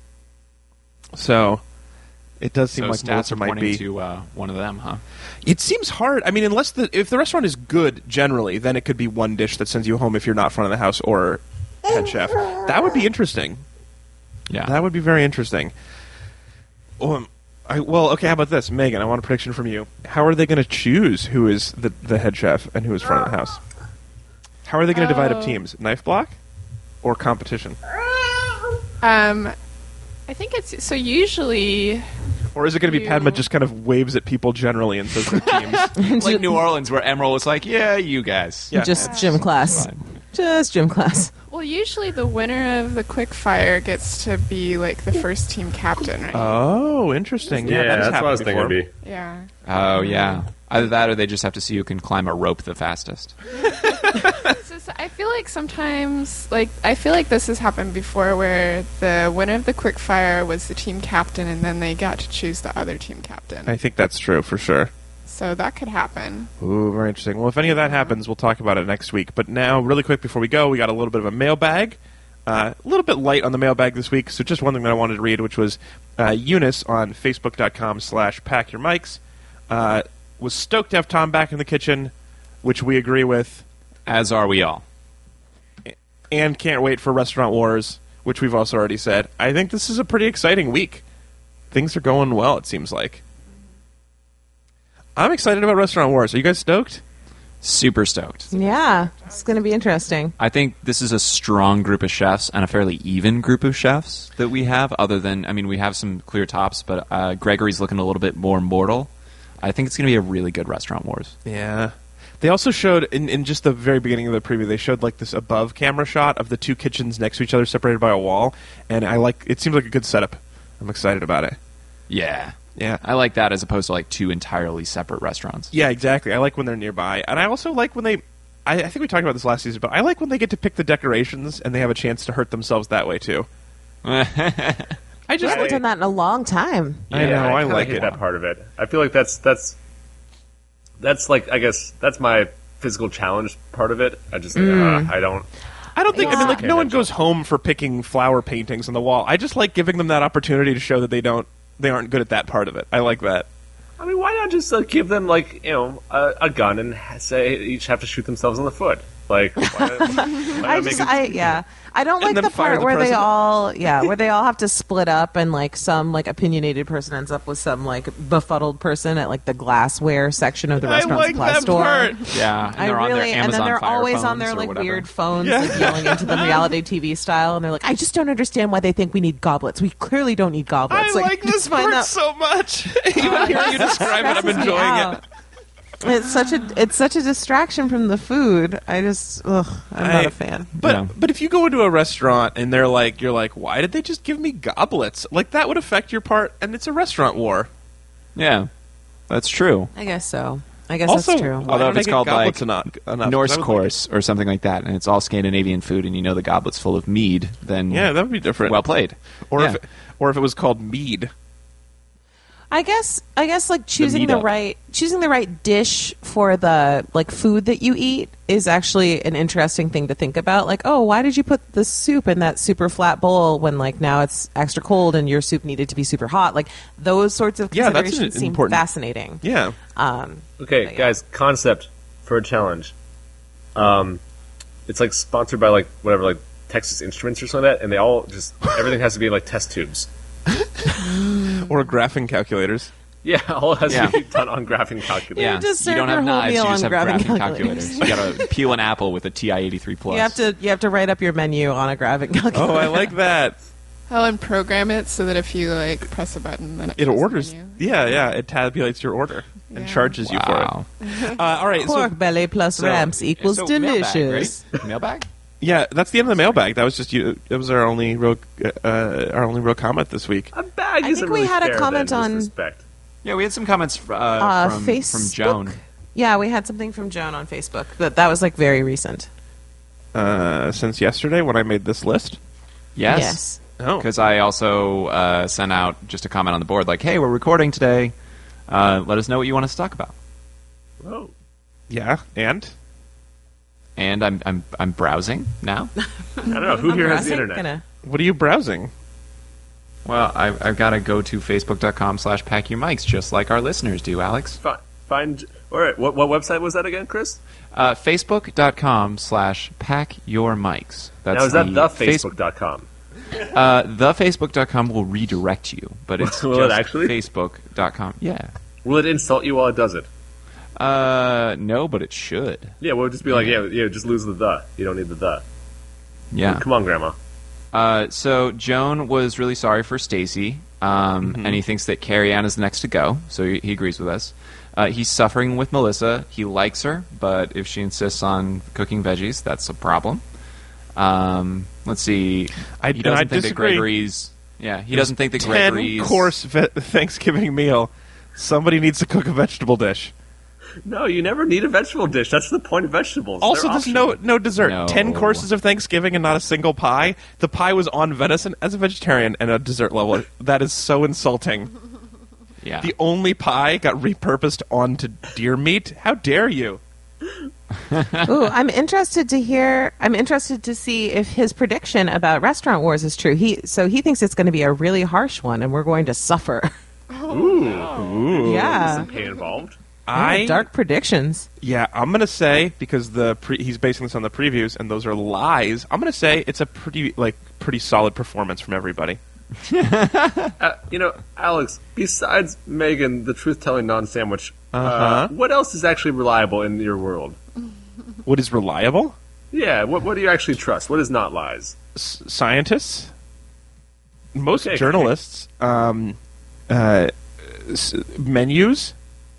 So it does seem So like stats Melissa are might pointing be. to uh, one of them, huh? It seems hard. I mean, unless the if the restaurant is good generally, then it could be one dish that sends you home if you're not front of the house or head chef. That would be interesting. Yeah. That would be very interesting. Um, I, well, okay. How about this, Megan? I want a prediction from you. How are they going to choose who is the the head chef and who is front of the house? How are they going to divide up Oh. teams? Knife block or competition? Um, I think it's so usually. Or is it going to be You- Padma just kind of waves at people generally and says their teams? like New Orleans, where Emerald was like, "Yeah, you guys." Yeah. just gym class, Fine. just gym class. Well, usually the winner of the quick fire gets to be like the first team captain, right? Oh, interesting. Yeah, Yeah, that has that's what I was happened thinking before. it'd be. yeah. Oh yeah. Either that, or they just have to see who can climb a rope the fastest. This is- I feel like sometimes, like, I feel like this has happened before where the winner of the quickfire was the team captain and then they got to choose the other team captain. I think that's true for sure. So that could happen. Ooh, very interesting. Well, if any of that happens, we'll talk about it next week. But now, really quick before we go, we got a little bit of a mailbag. Uh, a little bit light on the mailbag this week, so just one thing that I wanted to read, which was uh, Eunice on Facebook.com slash Pack Your Mics uh, was stoked to have Tom back in the kitchen, which we agree with. As are we all. And can't wait for Restaurant Wars, which we've also already said. I think this is a pretty exciting week. Things are going well, it seems like. I'm excited about Restaurant Wars. Are you guys stoked? Super stoked. Yeah, it's going to be interesting. I think this is a strong group of chefs and a fairly even group of chefs that we have, other than, I mean, we have some clear tops, but uh, Gregory's looking a little bit more mortal. I think it's going to be a really good Restaurant Wars. Yeah. They also showed, in, in just the very beginning of the preview, they showed like this above camera shot of the two kitchens next to each other separated by a wall, and I like, it seems like a good setup. I'm excited about it. Yeah. Yeah. I like that as opposed to like two entirely separate restaurants. Yeah, exactly. I like when they're nearby. And I also like when they, I, I think we talked about this last season, but I like when they get to pick the decorations and they have a chance to hurt themselves that way too. I just I haven't like, done that in a long time. I know, I, kinda like hate it. that part of it. I feel like that's that's that's like I guess that's my physical challenge part of it. I just uh, I don't. I don't think, I mean, like, Yeah. no one goes home for picking flower paintings on the wall. I just like giving them that opportunity to show that they don't, they aren't good at that part of it. I like that. I mean, why not just uh, give them like you know a, a gun and ha- say each have to shoot themselves in the foot? Like, why, why not I make just, it? I yeah, I don't And like then the fire part the where they president. all, yeah, where they all have to split up and like some like opinionated person ends up with some like befuddled person at like the glassware section of the I restaurant like supply that store. part. Yeah, and I they're on really, their Amazon and then they're Fire always on phones their or like whatever. weird phones, Yeah. like yelling into them reality T V style, and they're like, "I just don't understand why they think we need goblets. We clearly don't need I goblets." like this just find part that- so much. Even hearing you describe it, I'm stresses me enjoying out. it. It's such a it's such a distraction from the food. I just ugh, I'm not I- a fan. But Yeah. but if you go into a restaurant and they're like, you're like, why did they just give me goblets? Like that would affect your part, and it's a restaurant war. Yeah, that's true. I guess so. I guess Also, that's true. why Although don't if I it's get called, goblets like, enough, enough? Norse I would like course or something like that, and it's all Scandinavian food, and you know the goblet's full of mead, then it. Yeah, that would be different. well played. or Yeah. if or if it was called mead. I guess I guess like choosing the, meat up. right choosing the right dish for the like food that you eat is actually an interesting thing to think about. Like, oh, why did you put the soup in that super flat bowl when like now it's extra cold and your soup needed to be super hot? Like those sorts of Yeah, that's an considerations seem important- fascinating. Yeah. Um, Okay, But yeah. guys, concept for a challenge. Um, it's like sponsored by like whatever, like Texas Instruments or something like that, and they all just everything has to be like test tubes. Or graphing calculators. Yeah, all has Yeah. to be done on graphing calculators. Yeah, just you serve don't your have whole knives, you meal just on have graphing graphing calculators. calculators. You got to peel an apple with a T I eighty-three plus. you have to you have to write up your menu on a graphing calculator. Oh, I like that. Oh, and program it so that if you like press a button, then it, It shows the orders. menu. Yeah, yeah. It tabulates your order and Yeah. charges you Wow. for it. Uh, all right. So, Pork belly plus So- ramps equals so delicious. Mailbag, right? Mailbag? yeah, that's the end of the mailbag. That was just you. That was our only real, uh, our only real comment this week. A bag I isn't think we really had a fair comment then, on- disrespect. Yeah, we had some comments uh, Uh, from, Facebook. from Joan. Yeah, we had something from Joan on Facebook, but that was like very recent. Uh, since yesterday when I made this list. Yes. Yes. Oh, Because I also uh, sent out just a comment on the board like, hey, we're recording today. Uh, let us know what you want us to talk about. Oh, yeah. And And I'm I'm I'm browsing now. I don't know who here has the Browsing? internet. Gonna- what are you browsing? Well, I, I've got to go to facebook.com slash pack your mics, just like our listeners do, Alex. Fi- Find. All right. What, what website was that again, Chris? Uh, facebook.com slash pack your mics. That's now is that the face- Facebook dot com? Uh, the facebook dot com will redirect you, but it's Will it just actually? facebook dot com. Yeah. Will it insult you while it does it? Uh, no, but it should. Yeah, we'll just be like, yeah, yeah, just lose the the. You don't need the the. Yeah. Come on, Grandma. Uh, so Joan was really sorry for Stacy, um, and he thinks that Carrie Ann is next to go. So he, he agrees with us. Uh, he's suffering with Melissa. He likes her, but if she insists on cooking veggies, that's a problem. Um, let's see. I- he and doesn't I think disagree. that Gregory's. Yeah, he doesn't think that ten Gregory's course ve- Thanksgiving meal. Somebody needs to cook a vegetable dish. No, you never need a vegetable dish. That's the point of vegetables. Also, They're there's no optional. no dessert. No. Ten courses of Thanksgiving and not a single pie. The pie was on venison as a vegetarian and a dessert level. That is so insulting. Yeah. The only pie got repurposed onto deer meat. How dare you? Ooh, I'm interested to hear. I'm interested to see if his prediction about Restaurant Wars is true. He so he thinks it's going to be a really harsh one, and we're going to suffer. Ooh, Yeah. some pain involved. I Dark predictions. Yeah, I'm gonna say because the pre- he's basing this on the previews, and those are lies. I'm gonna say it's a pretty like pretty solid performance from everybody. Uh, you know, Alex. Besides Megan, the truth-telling non-sandwich, uh Uh-huh. what else is actually reliable in your world? What is reliable? Yeah, what what do you actually trust? What is not lies? S- scientists, most Okay. journalists, um, uh, s- menus.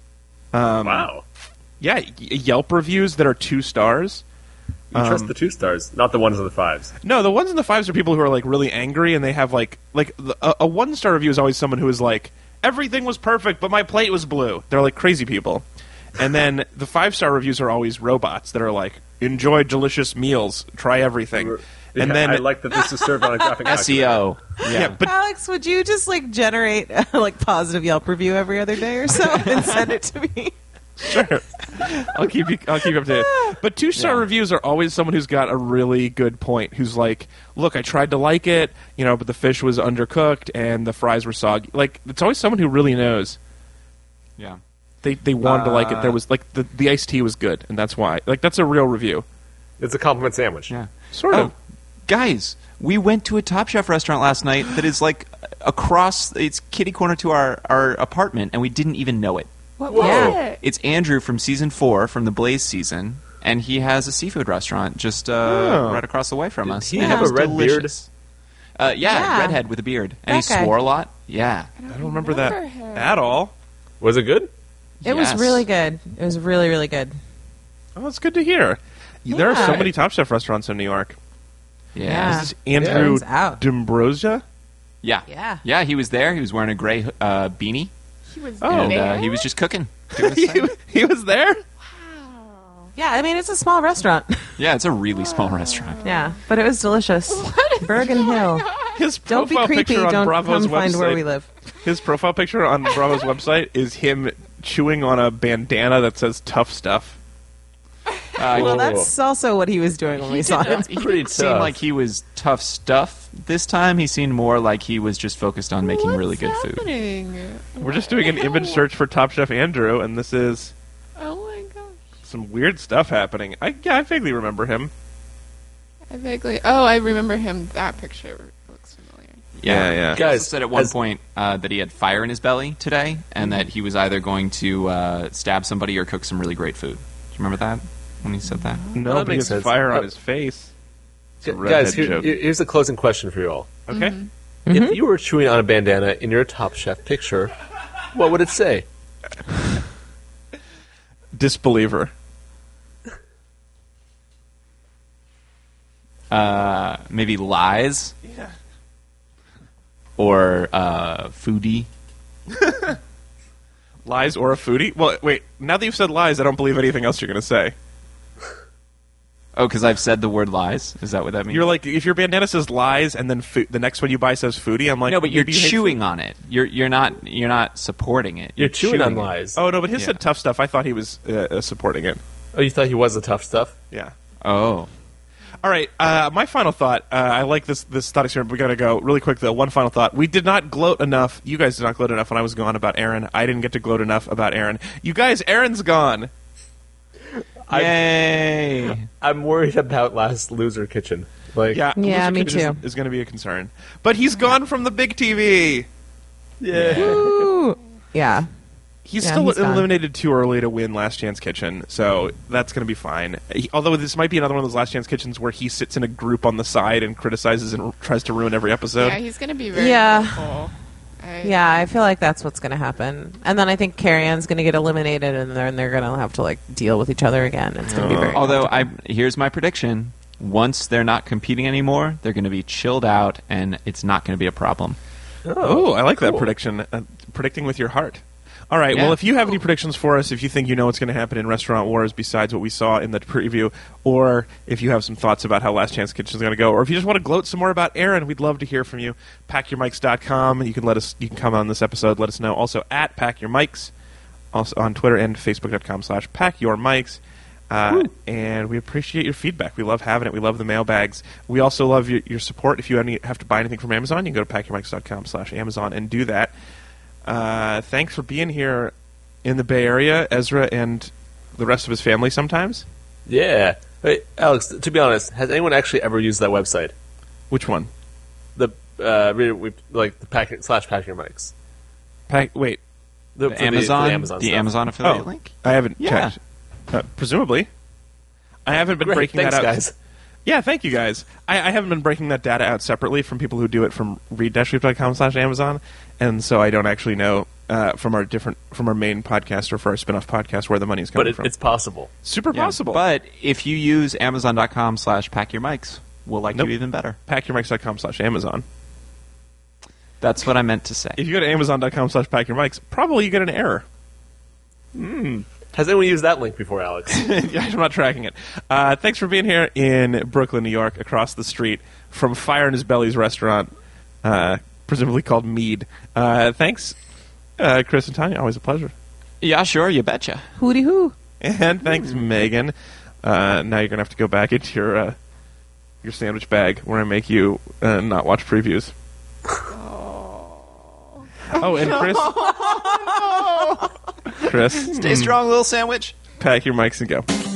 Um, Wow, Yeah, y- Yelp reviews that are two stars. you trust um, the two stars, not the ones in the fives. No, the ones in the fives are people who are like really angry, and they have like like the, a, a one star review is always someone who is like everything was perfect, but my plate was blue. They're like crazy people. And then the five star reviews are always robots that are like enjoy delicious meals, try everything. And Yeah, then I like that this is served on a graphic. S E O. yeah, but Alex, would you just like generate a like positive Yelp review every other day or so and send it to me? sure. I'll keep you. I'll keep you up to date. But two star Yeah. reviews are always someone who's got a really good point. Who's like, look, I tried to like it, you know, but the fish was undercooked and the fries were soggy. Like, it's always someone who really knows. Yeah. They they wanted to like it. Uh. There was like the the iced tea was good, and that's why. Like, that's a real review. It's a compliment sandwich. Yeah. Sort Oh, of. guys, we went to a Top Chef restaurant last night that is like across. It's kitty corner to our our apartment, and we didn't even know it. What Whoa. was Yeah. it? It's Andrew from season four, from the Blaze season, and he has a seafood restaurant just uh, Oh. right across the way from Did us. he And have it was a red beard? delicious. Uh, yeah, Yeah. redhead with a beard, and That he guy. swore a lot. Yeah, I don't remember, that remember him. at all. Was it good? It was Yes. really good. It was really, really good. Oh, that's good to hear. There are so Yeah. many Top Chef restaurants in New York. Yeah, Yeah. This is Andrew Turns out. D'Ambrosia. yeah, Yeah. yeah. He was there. He was wearing a gray uh, beanie, He was Oh. and there? uh, he was just cooking. doing his he, thing. he was there. Yeah, I mean, it's a small restaurant. Yeah, it's a really small restaurant. Yeah, but it was delicious. Bergen Hill. His Don't be profile creepy. picture on Don't Bravo's come find website. where we live. His profile picture on Bravo's website is him chewing on a bandana that says "tough stuff." Uh, Well, Whoa. that's also what he was doing when we saw him. He Pretty didn't seem tough. like he was tough stuff. This time, he seemed more like he was just focused on making What's really good food. happening? We're just doing an image search for Top Chef Andrew, and this is Oh my gosh. some weird stuff happening. I yeah, I vaguely remember him. I vaguely. Oh, I remember him. That picture looks familiar. Yeah, yeah. He also Guys, said at one as- point uh, that he had fire in his belly today, and that he was either going to uh, stab somebody or cook some really great food. Do you remember that when he said that? No, that but he makes has sense. fire on Uh, his face. It's a Gu- redhead Guys, here, joke. here- here's a closing question for you all. Okay. If you were chewing on a bandana in your Top Chef picture, what would it say? Disbeliever. Uh, maybe lies Yeah. or uh, foodie. Lies or a foodie? Well, wait. Now that you've said lies, I don't believe anything else you're going to say. Oh, because I've said the word lies. Is that what that means? You're like, if your bandana says lies, and then fo- the next one you buy says foodie, I'm like, no, but you're maybe you hate chewing food. on it. You're you're not you're not supporting it. You're chewing on it. lies. Oh no, but his Yeah. said tough stuff. I thought he was uh, uh, supporting it. Oh, you thought he was the tough stuff? Yeah. Oh, All right. Uh, my final thought. Uh, I like this this thought experiment. We got to go really quick though. One final thought. We did not gloat enough. You guys did not gloat enough when I was gone about Aaron. I didn't get to gloat enough about Aaron. You guys, Aaron's gone. yay! I'm worried about Last Loser Kitchen. Like, Yeah. Yeah, Loser me Kitchen too. Is, is going to be a concern. But he's gone from the big T V. yeah. Ooh. Yeah. He's Yeah, still he's gone. eliminated too early to win Last Chance Kitchen, so that's going to be fine. He, although this might be another one of those Last Chance Kitchens where he sits in a group on the side and criticizes and tries to ruin every episode. Yeah, he's gonna be very Yeah. helpful. I, Yeah, I feel like that's what's going to happen. And then I think Carrie Ann's going to get eliminated, and then they're going to have to like deal with each other again. It's going to be very. Although I here's my prediction: once they're not competing anymore, they're going to be chilled out, and it's not going to be a problem. Oh, I like that cool. prediction. Uh, predicting with your heart. All right. Yeah. Well, if you have any predictions for us, if you think you know what's going to happen in Restaurant Wars besides what we saw in the preview, or if you have some thoughts about how Last Chance Kitchen is going to go, or if you just want to gloat some more about Aaron, we'd love to hear from you. pack your mics dot com. You can let us. You can come on this episode. Let us know. Also at Pack Your Mics, also on Twitter and Facebook dot com slash Pack Your Mics. Uh, and we appreciate your feedback. We love having it. We love the mailbags. We also love your, your support. If you any, have to buy anything from Amazon, you can go to pack your mics dot com slash Amazon and do that. Uh, thanks for being here in the Bay Area, Ezra, and the rest of his family sometimes. Yeah. Wait, Alex, to be honest, has anyone actually ever used that website? Which one? The uh, we, we, like the pack slash pack your mics. Pack, wait. The, The for Amazon, the, the Amazon, the stuff. Amazon affiliate Oh, link. I haven't Yeah. checked. Uh, presumably. I haven't been Great, breaking thanks, that out. guys. Yeah, thank you guys. I, I haven't been breaking that data out separately from people who do it from read dash reap dot com slash Amazon, and so I don't actually know uh, from our different from our main podcast or for our spin-off podcast where the money's But coming it, from. it's possible. super Yeah. possible. But if you use amazon dot com slash pack your mics, we'll like Nope. you even better. pack your mics dot com slash Amazon. That's what I meant to say. If you go to amazon dot com slash pack your mics, probably you get an error. Has anyone used that link before, Alex? Yeah, I'm not tracking it. Uh, thanks for being here in Brooklyn, New York, across the street from Fire in His Belly's restaurant, uh, presumably called Mead. Uh, thanks, uh, Chris and Tanya. Always a pleasure. Yeah, sure, you betcha. Hooty hoo. And thanks, Megan. Uh, now you're gonna have to go back into your uh, your sandwich bag where I make you uh, not watch previews. Oh, and Chris. Chris, Stay strong, little sandwich. pack your mics and go.